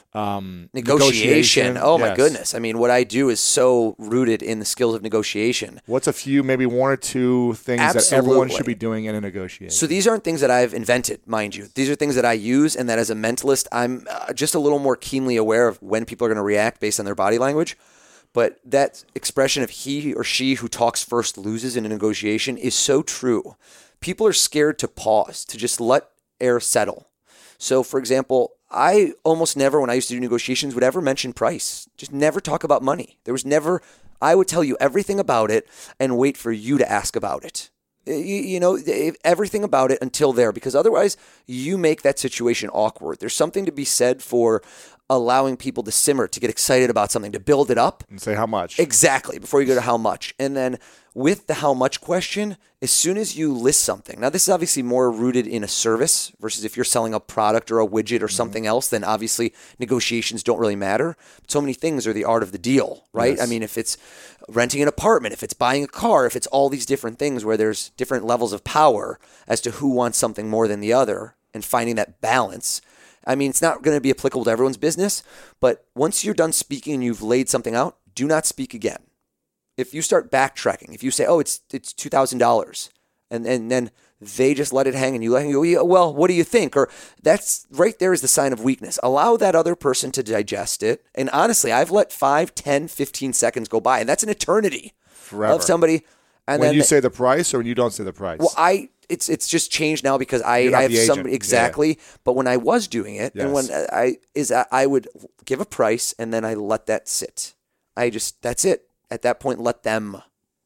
negotiation? Oh, my Yes. goodness. I mean, what I do is so rooted in the skills of negotiation. What's a few, maybe one or two things that everyone should be doing in a negotiation? So these aren't things that I've invented, mind you. These are things that I use, and that as a mentalist, I'm just a little more keenly aware of when people are going to react based on their body language. But that expression of he or she who talks first loses in a negotiation is so true. People are scared to pause, to just let air settle. So, for example, I almost never, when I used to do negotiations, would ever mention price. Just never talk about money. There was never, I would tell you everything about it and wait for you to ask about it. You know, everything about it until there, because otherwise you make that situation awkward. There's something to be said for allowing people to simmer, to get excited about something, to build it up. And say how much. Exactly, before you go to how much. And then with the how much question, as soon as you list something, now this is obviously more rooted in a service versus if you're selling a product or a widget or something else, then obviously negotiations don't really matter. But so many things are the art of the deal, right? Yes. I mean, if it's renting an apartment, if it's buying a car, if it's all these different things where there's different levels of power as to who wants something more than the other and finding that balance. I mean, it's not going to be applicable to everyone's business, but once you're done speaking and you've laid something out, do not speak again. If you start backtracking, if you say, oh, it's $2,000, and then they just let it hang and you let it go, yeah, well, what do you think? Or that's right there is the sign of weakness. Allow that other person to digest it. And honestly, I've let 5, 10, 15 seconds go by, and that's an eternity Forever. of somebody. And when then you say the price or when you don't say the price? well, it's just changed now because I You're not have the agent. somebody exactly. But when I was doing it, and when Yes. I would give a price and then I let that sit. That's it. At that point, let them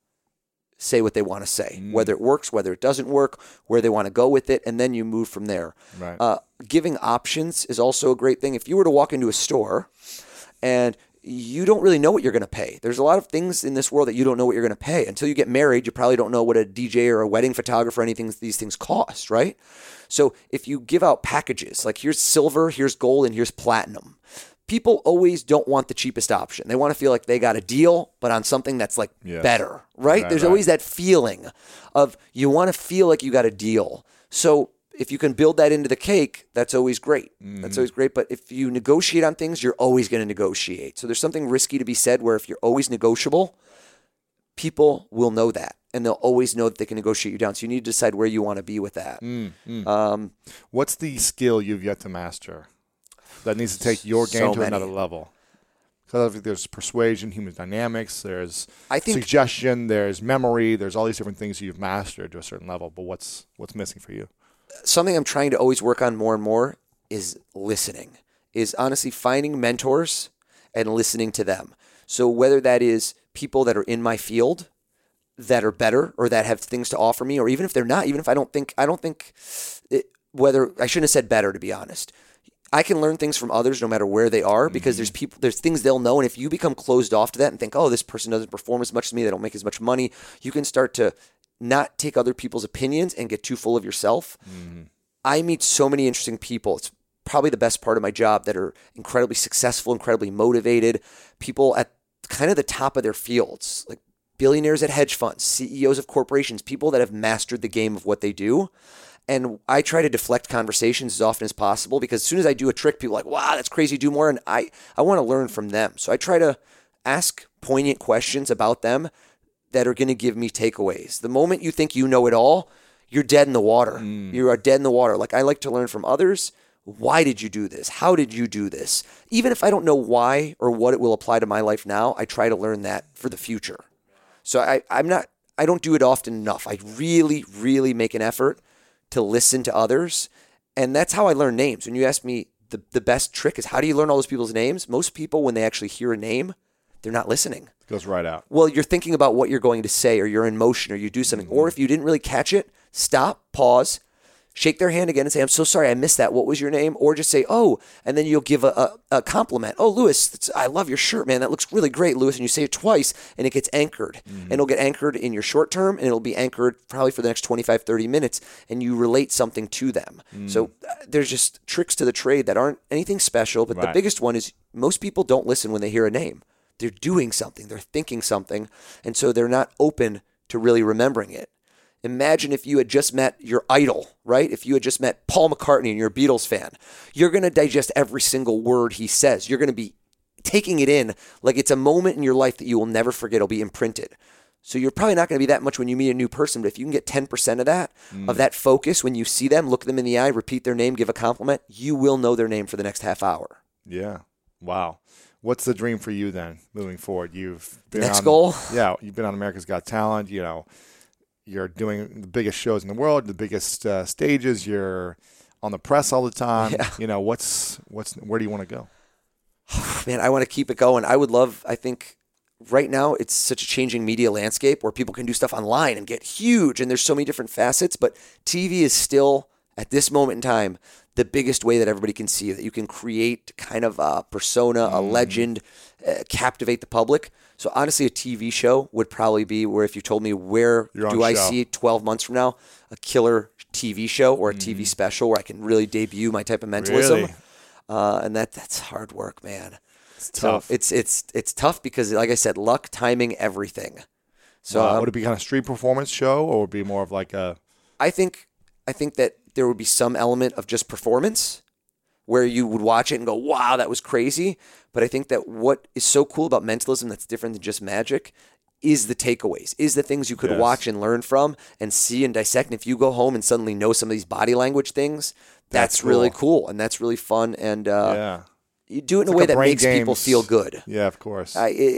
say what they want to say, whether it works, whether it doesn't work, where they want to go with it, and then you move from there. Right. Giving options is also a great thing. If you were to walk into a store and you don't really know what you're going to pay. There's a lot of things in this world that you don't know what you're going to pay. Until you get married, you probably don't know what a DJ or a wedding photographer, anything these things cost, right? So if you give out packages, like here's silver, here's gold, and here's platinum, people always don't want the cheapest option. They want to feel like they got a deal, but on something that's like better, right? There's always that feeling of you want to feel like you got a deal. So if you can build that into the cake, that's always great. That's always great. But if you negotiate on things, you're always going to negotiate. So there's something risky to be said where if you're always negotiable, people will know that. And they'll always know that they can negotiate you down. So you need to decide where you want to be with that. What's the skill you've yet to master that needs to take your game So to many. another level? Because I think there's persuasion, human dynamics, there's I think- suggestion, there's memory, there's all these different things you've mastered to a certain level. But what's missing for you? Something I'm trying to always work on more and more is listening, is honestly finding mentors and listening to them. So whether that is people that are in my field that are better or that have things to offer me, or even if they're not, even if I don't think whether I shouldn't have said better, to be honest. I can learn things from others no matter where they are because there's things they'll know. And if you become closed off to that and think, oh, this person doesn't perform as much as me, they don't make as much money, you can start to not take other people's opinions and get too full of yourself. I meet so many interesting people. It's probably the best part of my job that are incredibly successful, incredibly motivated, people at kind of the top of their fields, like billionaires at hedge funds, CEOs of corporations, people that have mastered the game of what they do. And I try to deflect conversations as often as possible because as soon as I do a trick, people are like, wow, that's crazy, do more. And I want to learn from them. So I try to ask poignant questions about them that are going to give me takeaways. The moment you think you know it all, you're dead in the water. You are dead in the water. Like I like to learn from others. Why did you do this? How did you do this? Even if I don't know why or what it will apply to my life now, I try to learn that for the future. So I don't do it often enough. I really, really make an effort to listen to others. And that's how I learn names. When you ask me, the best trick is how do you learn all those people's names? Most people, when they actually hear a name, they're not listening. It goes right out. Well, you're thinking about what you're going to say, or you're in motion, or you do something. Or if you didn't really catch it, stop, pause, shake their hand again and say, I'm so sorry, I missed that. What was your name? Or just say, oh, and then you'll give a compliment. Oh, Louis, I love your shirt, man. That looks really great, Louis. And you say it twice, and it gets anchored. And it'll get anchored in your short term, and it'll be anchored probably for the next 25, 30 minutes, and you relate something to them. So there's just tricks to the trade that aren't anything special, but the biggest one is most people don't listen when they hear a name. They're doing something. They're thinking something, and so they're not open to really remembering it. Imagine if you had just met your idol, right? If you had just met Paul McCartney and you're a Beatles fan, you're going to digest every single word he says. You're going to be taking it in like it's a moment in your life that you will never forget. It'll be imprinted. So you're probably not going to be that much when you meet a new person, but if you can get 10% of that focus when you see them, look them in the eye, repeat their name, give a compliment, you will know their name for the next half hour. Yeah. Wow. What's the dream for you then, moving forward? You've been Next goal? Yeah, you've been on America's Got Talent. You know, you're doing the biggest shows in the world, the biggest stages. You're on the press all the time. Yeah. You know, where do you want to go? Man, I want to keep it going. I think right now it's such a changing media landscape where people can do stuff online and get huge, and there's so many different facets, but TV is still, at this moment in time, the biggest way that everybody can see that you can create kind of a persona, a legend, captivate the public. So honestly, a TV show would probably be where, if you told me where do I see 12 months from now, a killer TV show or a TV special where I can really debut my type of mentalism. Really? And that's hard work, man. It's tough. So it's tough because, like I said, luck, timing, everything. So would it be kind of street performance show, or would it be more of like a? I think that there would be some element of just performance where you would watch it and go, wow, that was crazy. But I think that what is so cool about mentalism that's different than just magic is the takeaways, is the things you could watch and learn from and see and dissect. And if you go home and suddenly know some of these body language things, that's really cool and that's really fun. And you do it in a way that makes people feel good. Yeah, of course.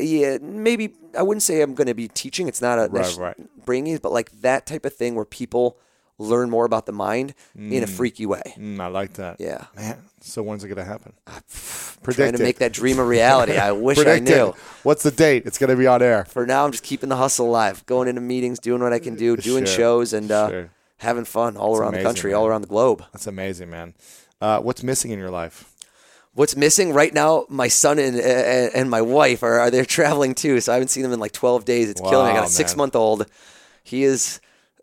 Maybe I wouldn't say I'm going to be teaching. It's not a bringing, but like that type of thing where people learn more about the mind in a freaky way. I like that. Yeah. Man, so when's it going to happen? Trying to make that dream a reality. I wish I knew. What's the date? It's going to be on air. For now, I'm just keeping the hustle alive, going into meetings, doing what I can do, doing shows, and having fun all around the country, all around the globe. That's amazing, man. What's missing in your life? What's missing right now? My son and my wife are they're traveling too, so I haven't seen them in like 12 days. It's killing me. I got a 6-month-old. He is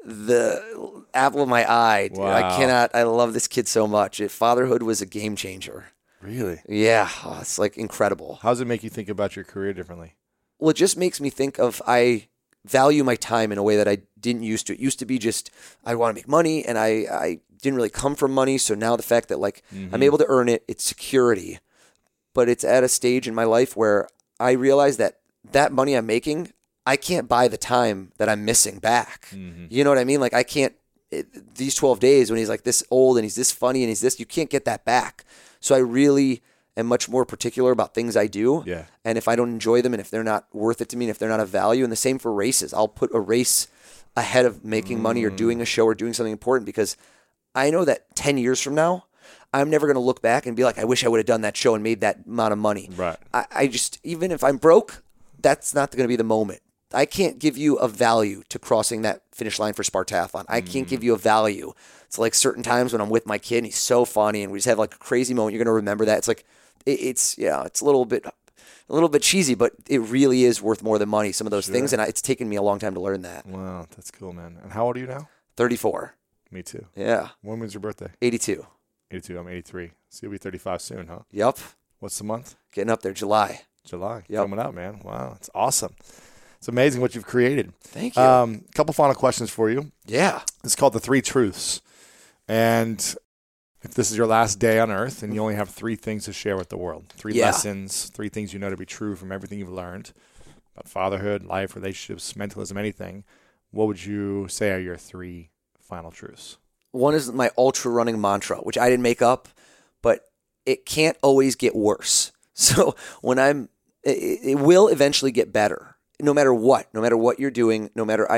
the apple of my eye. Dude. Wow. I love this kid so much. Fatherhood was a game changer. Really? Yeah. Oh, it's like incredible. How does it make you think about your career differently? Well, it just makes me think of, I value my time in a way that I didn't used to. It used to be just, I want to make money, and I didn't really come from money. So now the fact that like I'm able to earn it, it's security. But it's at a stage in my life where I realize that money I'm making, I can't buy the time that I'm missing back. You know what I mean? Like I can't, these 12 days when he's like this old and he's this funny and he's this, you can't get that back. So I really am much more particular about things I do. Yeah. And if I don't enjoy them and if they're not worth it to me and if they're not of value, and the same for races, I'll put a race ahead of making money or doing a show or doing something important, because I know that 10 years from now, I'm never going to look back and be like, I wish I would have done that show and made that amount of money. Right. I just, even if I'm broke, that's not going to be the moment. I can't give you a value to crossing that finish line for Spartathlon. I can't give you a value. It's like certain times when I'm with my kid and he's so funny and we just have like a crazy moment. You're going to remember that. It's like, it's a little bit cheesy, but it really is worth more than money, some of those things. And it's taken me a long time to learn that. Wow, that's cool, man. And how old are you now? 34. Me too. Yeah. When was your birthday? 82. 82. I'm 83. So you'll be 35 soon, huh? Yep. What's the month? Getting up there, July. July. Yep. Coming up, man. Wow, it's awesome. It's amazing what you've created. Thank you. Couple final questions for you. Yeah. It's called the 3 Truths. And if this is your last day on Earth and you only have 3 things to share with the world, 3 lessons, 3 things you know to be true from everything you've learned about fatherhood, life, relationships, mentalism, anything, what would you say are your 3 final truths? One is my ultra running mantra, which I didn't make up, but it can't always get worse. So when it will eventually get better. No matter what you're doing,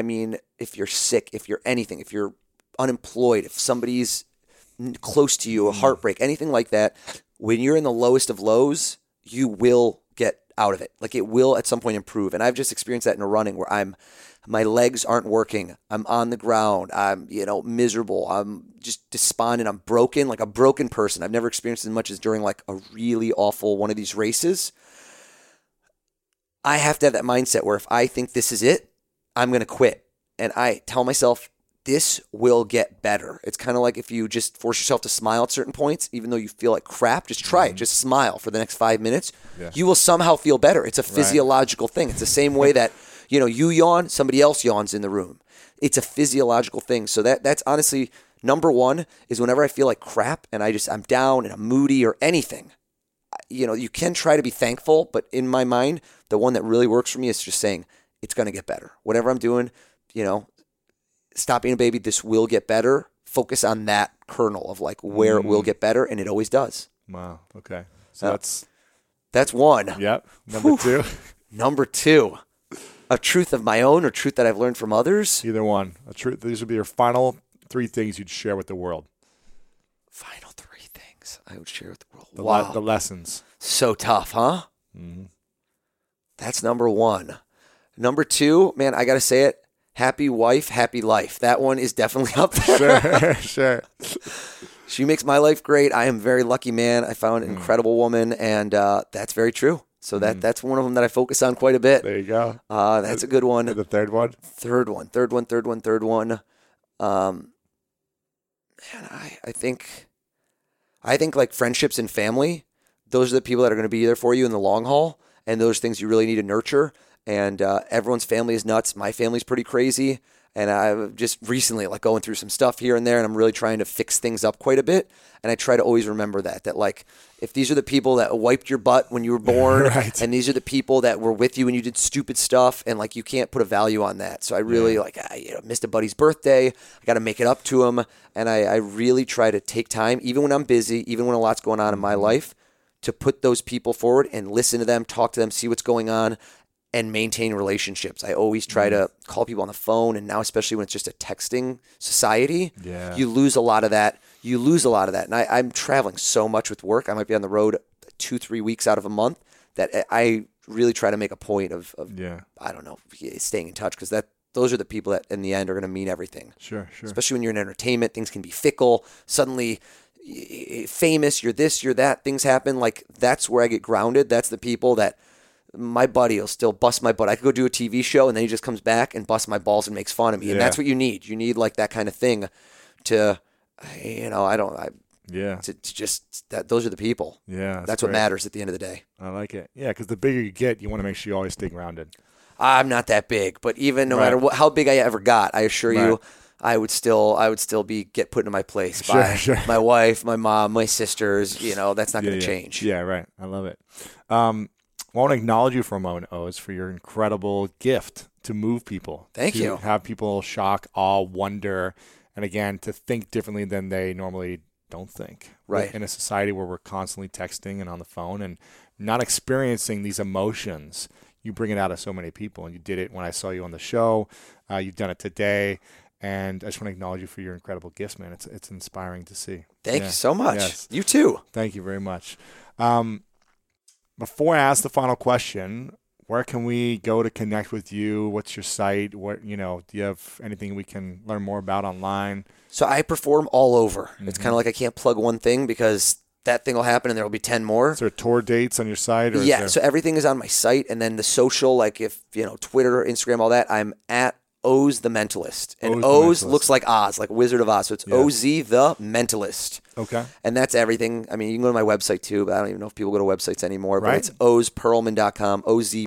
if you're sick, if you're anything, if you're unemployed, if somebody's close to you, a heartbreak, anything like that, when you're in the lowest of lows, you will get out of it. Like it will at some point improve. And I've just experienced that in a running where my legs aren't working. I'm on the ground. I'm, miserable. I'm just despondent. I'm broken, like a broken person. I've never experienced as much as during like a really awful one of these races. I have to have that mindset where if I think this is it, I'm going to quit. And I tell myself, this will get better. It's kind of like if you just force yourself to smile at certain points, even though you feel like crap, just try it. Just smile for the next 5 minutes. Yeah. You will somehow feel better. It's a physiological thing. It's the same way that, you yawn, somebody else yawns in the room. It's a physiological thing. So that's honestly number one is whenever I feel like crap and I'm down and I'm moody or anything, you can try to be thankful, but in my mind, the one that really works for me is just saying it's going to get better. Whatever I'm doing, stop being a baby, this will get better. Focus on that kernel of like where it will get better, and it always does. Wow. Okay. So that's one. Yep. Number two. Number two, a truth of my own or truth that I've learned from others. Either one. A truth. These would be your final 3 things you'd share with the world. Final 3 things I would share with the world. Wow. The lessons. So tough, huh? Mm-hmm. That's number 1. Number 2, man, I got to say it. Happy wife, happy life. That one is definitely up there. Sure. She makes my life great. I am a very lucky man. I found an incredible woman, and that's very true. So that's one of them that I focus on quite a bit. There you go. That's a good one. The third one? Third one. Man, I think like friendships and family, those are the people that are going to be there for you in the long haul, and those things you really need to nurture. And everyone's family is nuts. My family's pretty crazy. And I've just recently going through some stuff here and there, and I'm really trying to fix things up quite a bit. And I try to always remember that like, if these are the people that wiped your butt when you were born, right. and these are the people that were with you when you did stupid stuff, and like, you can't put a value on that. So I really missed a buddy's birthday. I got to make it up to him. And I really try to take time, even when I'm busy, even when a lot's going on in my life, to put those people forward and listen to them, talk to them, see what's going on, and maintain relationships. I always try to call people on the phone, and now especially when it's just a texting society, you lose a lot of that. And I'm traveling so much with work. I might be on the road 2-3 weeks out of a month that I really try to make a point of I don't know, staying in touch, because those are the people that in the end are going to mean everything. Sure. Especially when you're in entertainment, things can be fickle. Suddenly famous, you're this, you're that, things happen. Like, that's where I get grounded. That's the people that my buddy will still bust my butt. I could go do a TV show, and then he just comes back and busts my balls and makes fun of me. And that's what you need. You need like that kind of thing to, those are the people. Yeah. That's what matters at the end of the day. I like it. Yeah. Because the bigger you get, you want to make sure you always stay grounded. I'm not that big, but even no matter how big I ever got, I assure you, I would still get put into my place by my wife, my mom, my sisters. That's not going to change. Yeah. Right. I love it. I want to acknowledge you for a moment, Oz, for your incredible gift to move people. Thank you. To have people shock, awe, wonder, and again, to think differently than they normally don't think. Right. In a society where we're constantly texting and on the phone and not experiencing these emotions, you bring it out of so many people. And you did it when I saw you on the show. You've done it today. And I just want to acknowledge you for your incredible gifts, man. It's inspiring to see. Thank you so much. Yes. You too. Thank you very much. Before I ask the final question, where can we go to connect with you? What's your site? Do you have anything we can learn more about online? So I perform all over. It's kind of like I can't plug one thing because that thing will happen and there will be 10 more. Is there tour dates on your site? Or so everything is on my site, and then the social, like if, Twitter, Instagram, all that, I'm at Oz the Mentalist. And Oz looks like Oz, like Wizard of Oz. So it's OZ the Mentalist. Okay. And that's everything. I mean, you can go to my website too, but I don't even know if people go to websites anymore. But it's ozperlman.com,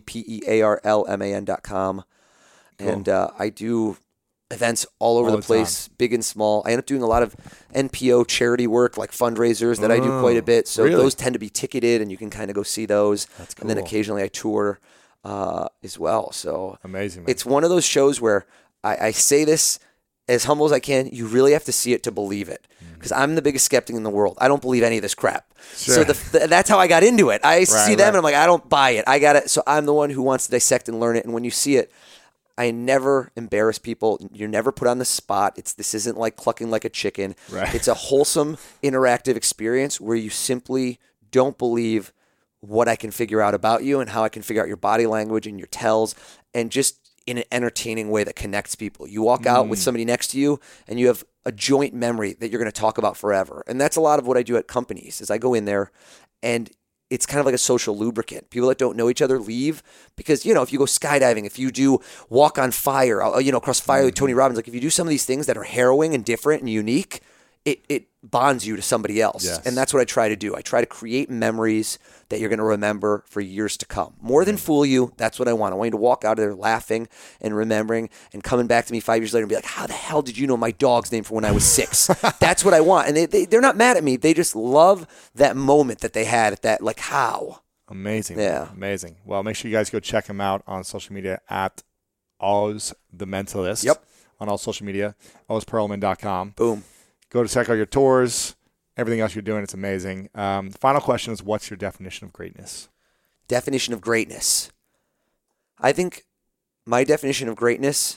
OZPEARLMAN.com. Cool. And I do events all over the place, big and small. I end up doing a lot of NPO charity work, like fundraisers that I do quite a bit. So those tend to be ticketed, and you can kind of go see those. That's cool. And then occasionally I tour as well. So amazing, man. It's one of those shows where I say this as humble as I can. You really have to see it to believe it, because I'm the biggest skeptic in the world. I don't believe any of this crap. Sure. So that's how I got into it. I see them and I'm like, I don't buy it. I got it. So I'm the one who wants to dissect and learn it. And when you see it, I never embarrass people. You're never put on the spot. This isn't like clucking like a chicken. Right. It's a wholesome, interactive experience where you simply don't believe what I can figure out about you and how I can figure out your body language and your tells, and just in an entertaining way that connects people. You walk out with somebody next to you and you have a joint memory that you're going to talk about forever. And that's a lot of what I do at companies is I go in there and it's kind of like a social lubricant. People that don't know each other leave because, if you go skydiving, if you do walk on fire, across fire with Tony Robbins, like if you do some of these things that are harrowing and different and unique, it bonds you to somebody else. Yes. And that's what I try to do. I try to create memories that you're going to remember for years to come. More than fool you, that's what I want. I want you to walk out of there laughing and remembering and coming back to me 5 years later and be like, how the hell did you know my dog's name from when I was 6? That's what I want. And they're not mad at me. They just love that moment that they had at that, like, how? Amazing. Yeah. Amazing. Well, make sure you guys go check him out on social media at Oz the Mentalist. Yep. On all social media, ozperlman.com. Boom. Go to check out your tours, everything else you're doing. It's amazing. Final question is, what's your definition of greatness? Definition of greatness. I think my definition of greatness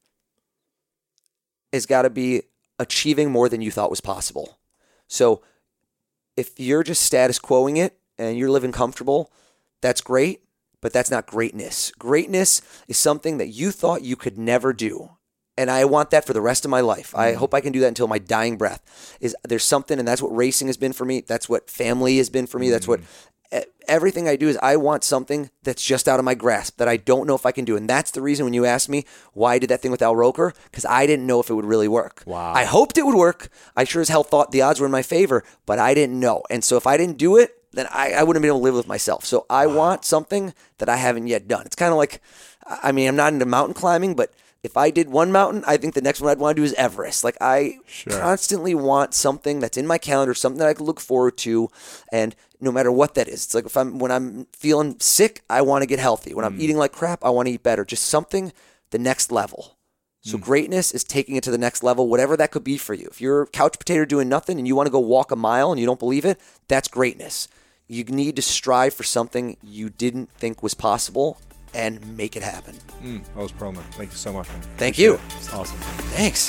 has got to be achieving more than you thought was possible. So if you're just status quoing it and you're living comfortable, that's great, but that's not greatness. Greatness is something that you thought you could never do. And I want that for the rest of my life. I hope I can do that until my dying breath. There's something, and that's what racing has been for me. That's what family has been for me. That's what everything I do is I want something that's just out of my grasp that I don't know if I can do. And that's the reason when you asked me why I did that thing with Al Roker, because I didn't know if it would really work. Wow. I hoped it would work. I sure as hell thought the odds were in my favor, but I didn't know. And so if I didn't do it, then I wouldn't have been able to live with myself. So I want something that I haven't yet done. It's kind of like, I mean, I'm not into mountain climbing, but if I did one mountain, I think the next one I'd want to do is Everest. Like I constantly want something that's in my calendar, something that I can look forward to, and no matter what that is. It's like when I'm feeling sick, I want to get healthy. When I'm eating like crap, I want to eat better. Just something the next level. So greatness is taking it to the next level, whatever that could be for you. If you're a couch potato doing nothing and you want to go walk a mile and you don't believe it, that's greatness. You need to strive for something you didn't think was possible and make it happen. Oz Perlman, thank you so much, man. Thank you. It's awesome. Thanks.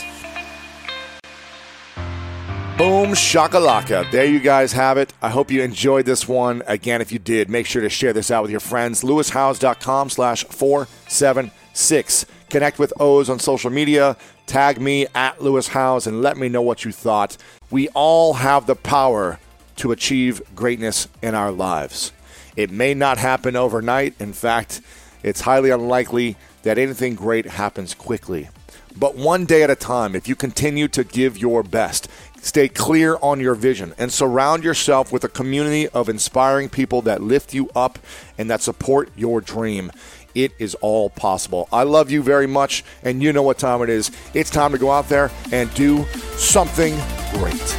Boom shakalaka. There you guys have it. I hope you enjoyed this one. Again, if you did, make sure to share this out with your friends. LewisHowes.com/476. Connect with Oz on social media. Tag me at Lewis Howes and let me know what you thought. We all have the power to achieve greatness in our lives. It may not happen overnight. In fact, it's highly unlikely that anything great happens quickly. But one day at a time, if you continue to give your best, stay clear on your vision, and surround yourself with a community of inspiring people that lift you up and that support your dream, it is all possible. I love you very much, and you know what time it is. It's time to go out there and do something great.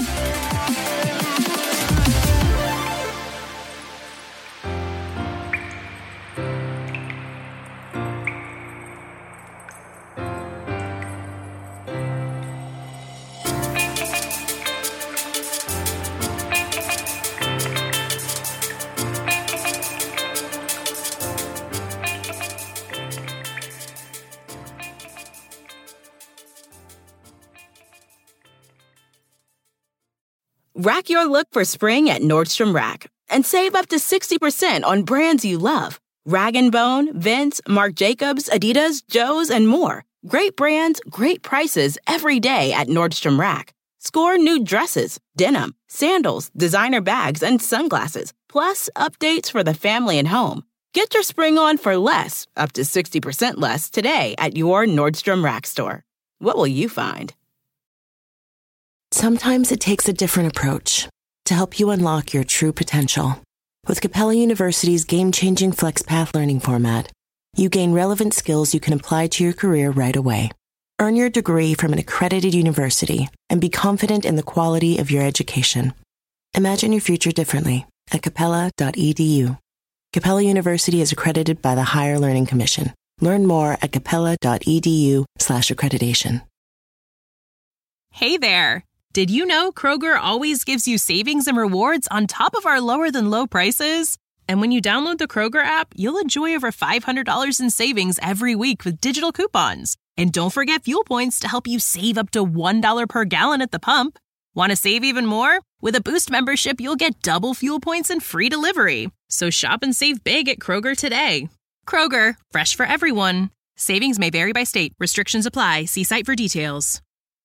Rack your look for spring at Nordstrom Rack and save up to 60% on brands you love. Rag & Bone, Vince, Marc Jacobs, Adidas, Joe's, and more. Great brands, great prices every day at Nordstrom Rack. Score new dresses, denim, sandals, designer bags, and sunglasses, plus updates for the family and home. Get your spring on for less, up to 60% less, today at your Nordstrom Rack store. What will you find? Sometimes it takes a different approach to help you unlock your true potential. With Capella University's game-changing FlexPath learning format, you gain relevant skills you can apply to your career right away. Earn your degree from an accredited university and be confident in the quality of your education. Imagine your future differently at capella.edu. Capella University is accredited by the Higher Learning Commission. Learn more at capella.edu/accreditation. Hey there! Did you know Kroger always gives you savings and rewards on top of our lower-than-low prices? And when you download the Kroger app, you'll enjoy over $500 in savings every week with digital coupons. And don't forget fuel points to help you save up to $1 per gallon at the pump. Want to save even more? With a Boost membership, you'll get double fuel points and free delivery. So shop and save big at Kroger today. Kroger, fresh for everyone. Savings may vary by state. Restrictions apply. See site for details.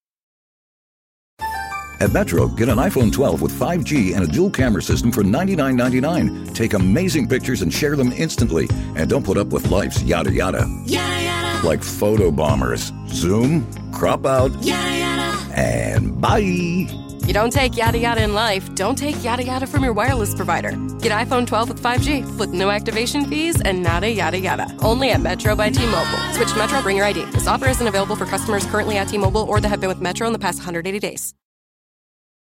At Metro, get an iPhone 12 with 5G and a dual camera system for $99.99. Take amazing pictures and share them instantly. And don't put up with life's yada yada. Yada yada. Like photo bombers. Zoom, crop out, Yada yada. And bye. You don't take yada yada in life, don't take yada yada from your wireless provider. Get iPhone 12 with 5G with no activation fees and nada yada yada. Only at Metro by T-Mobile. Switch to Metro, bring your ID. This offer isn't available for customers currently at T-Mobile or that have been with Metro in the past 180 days.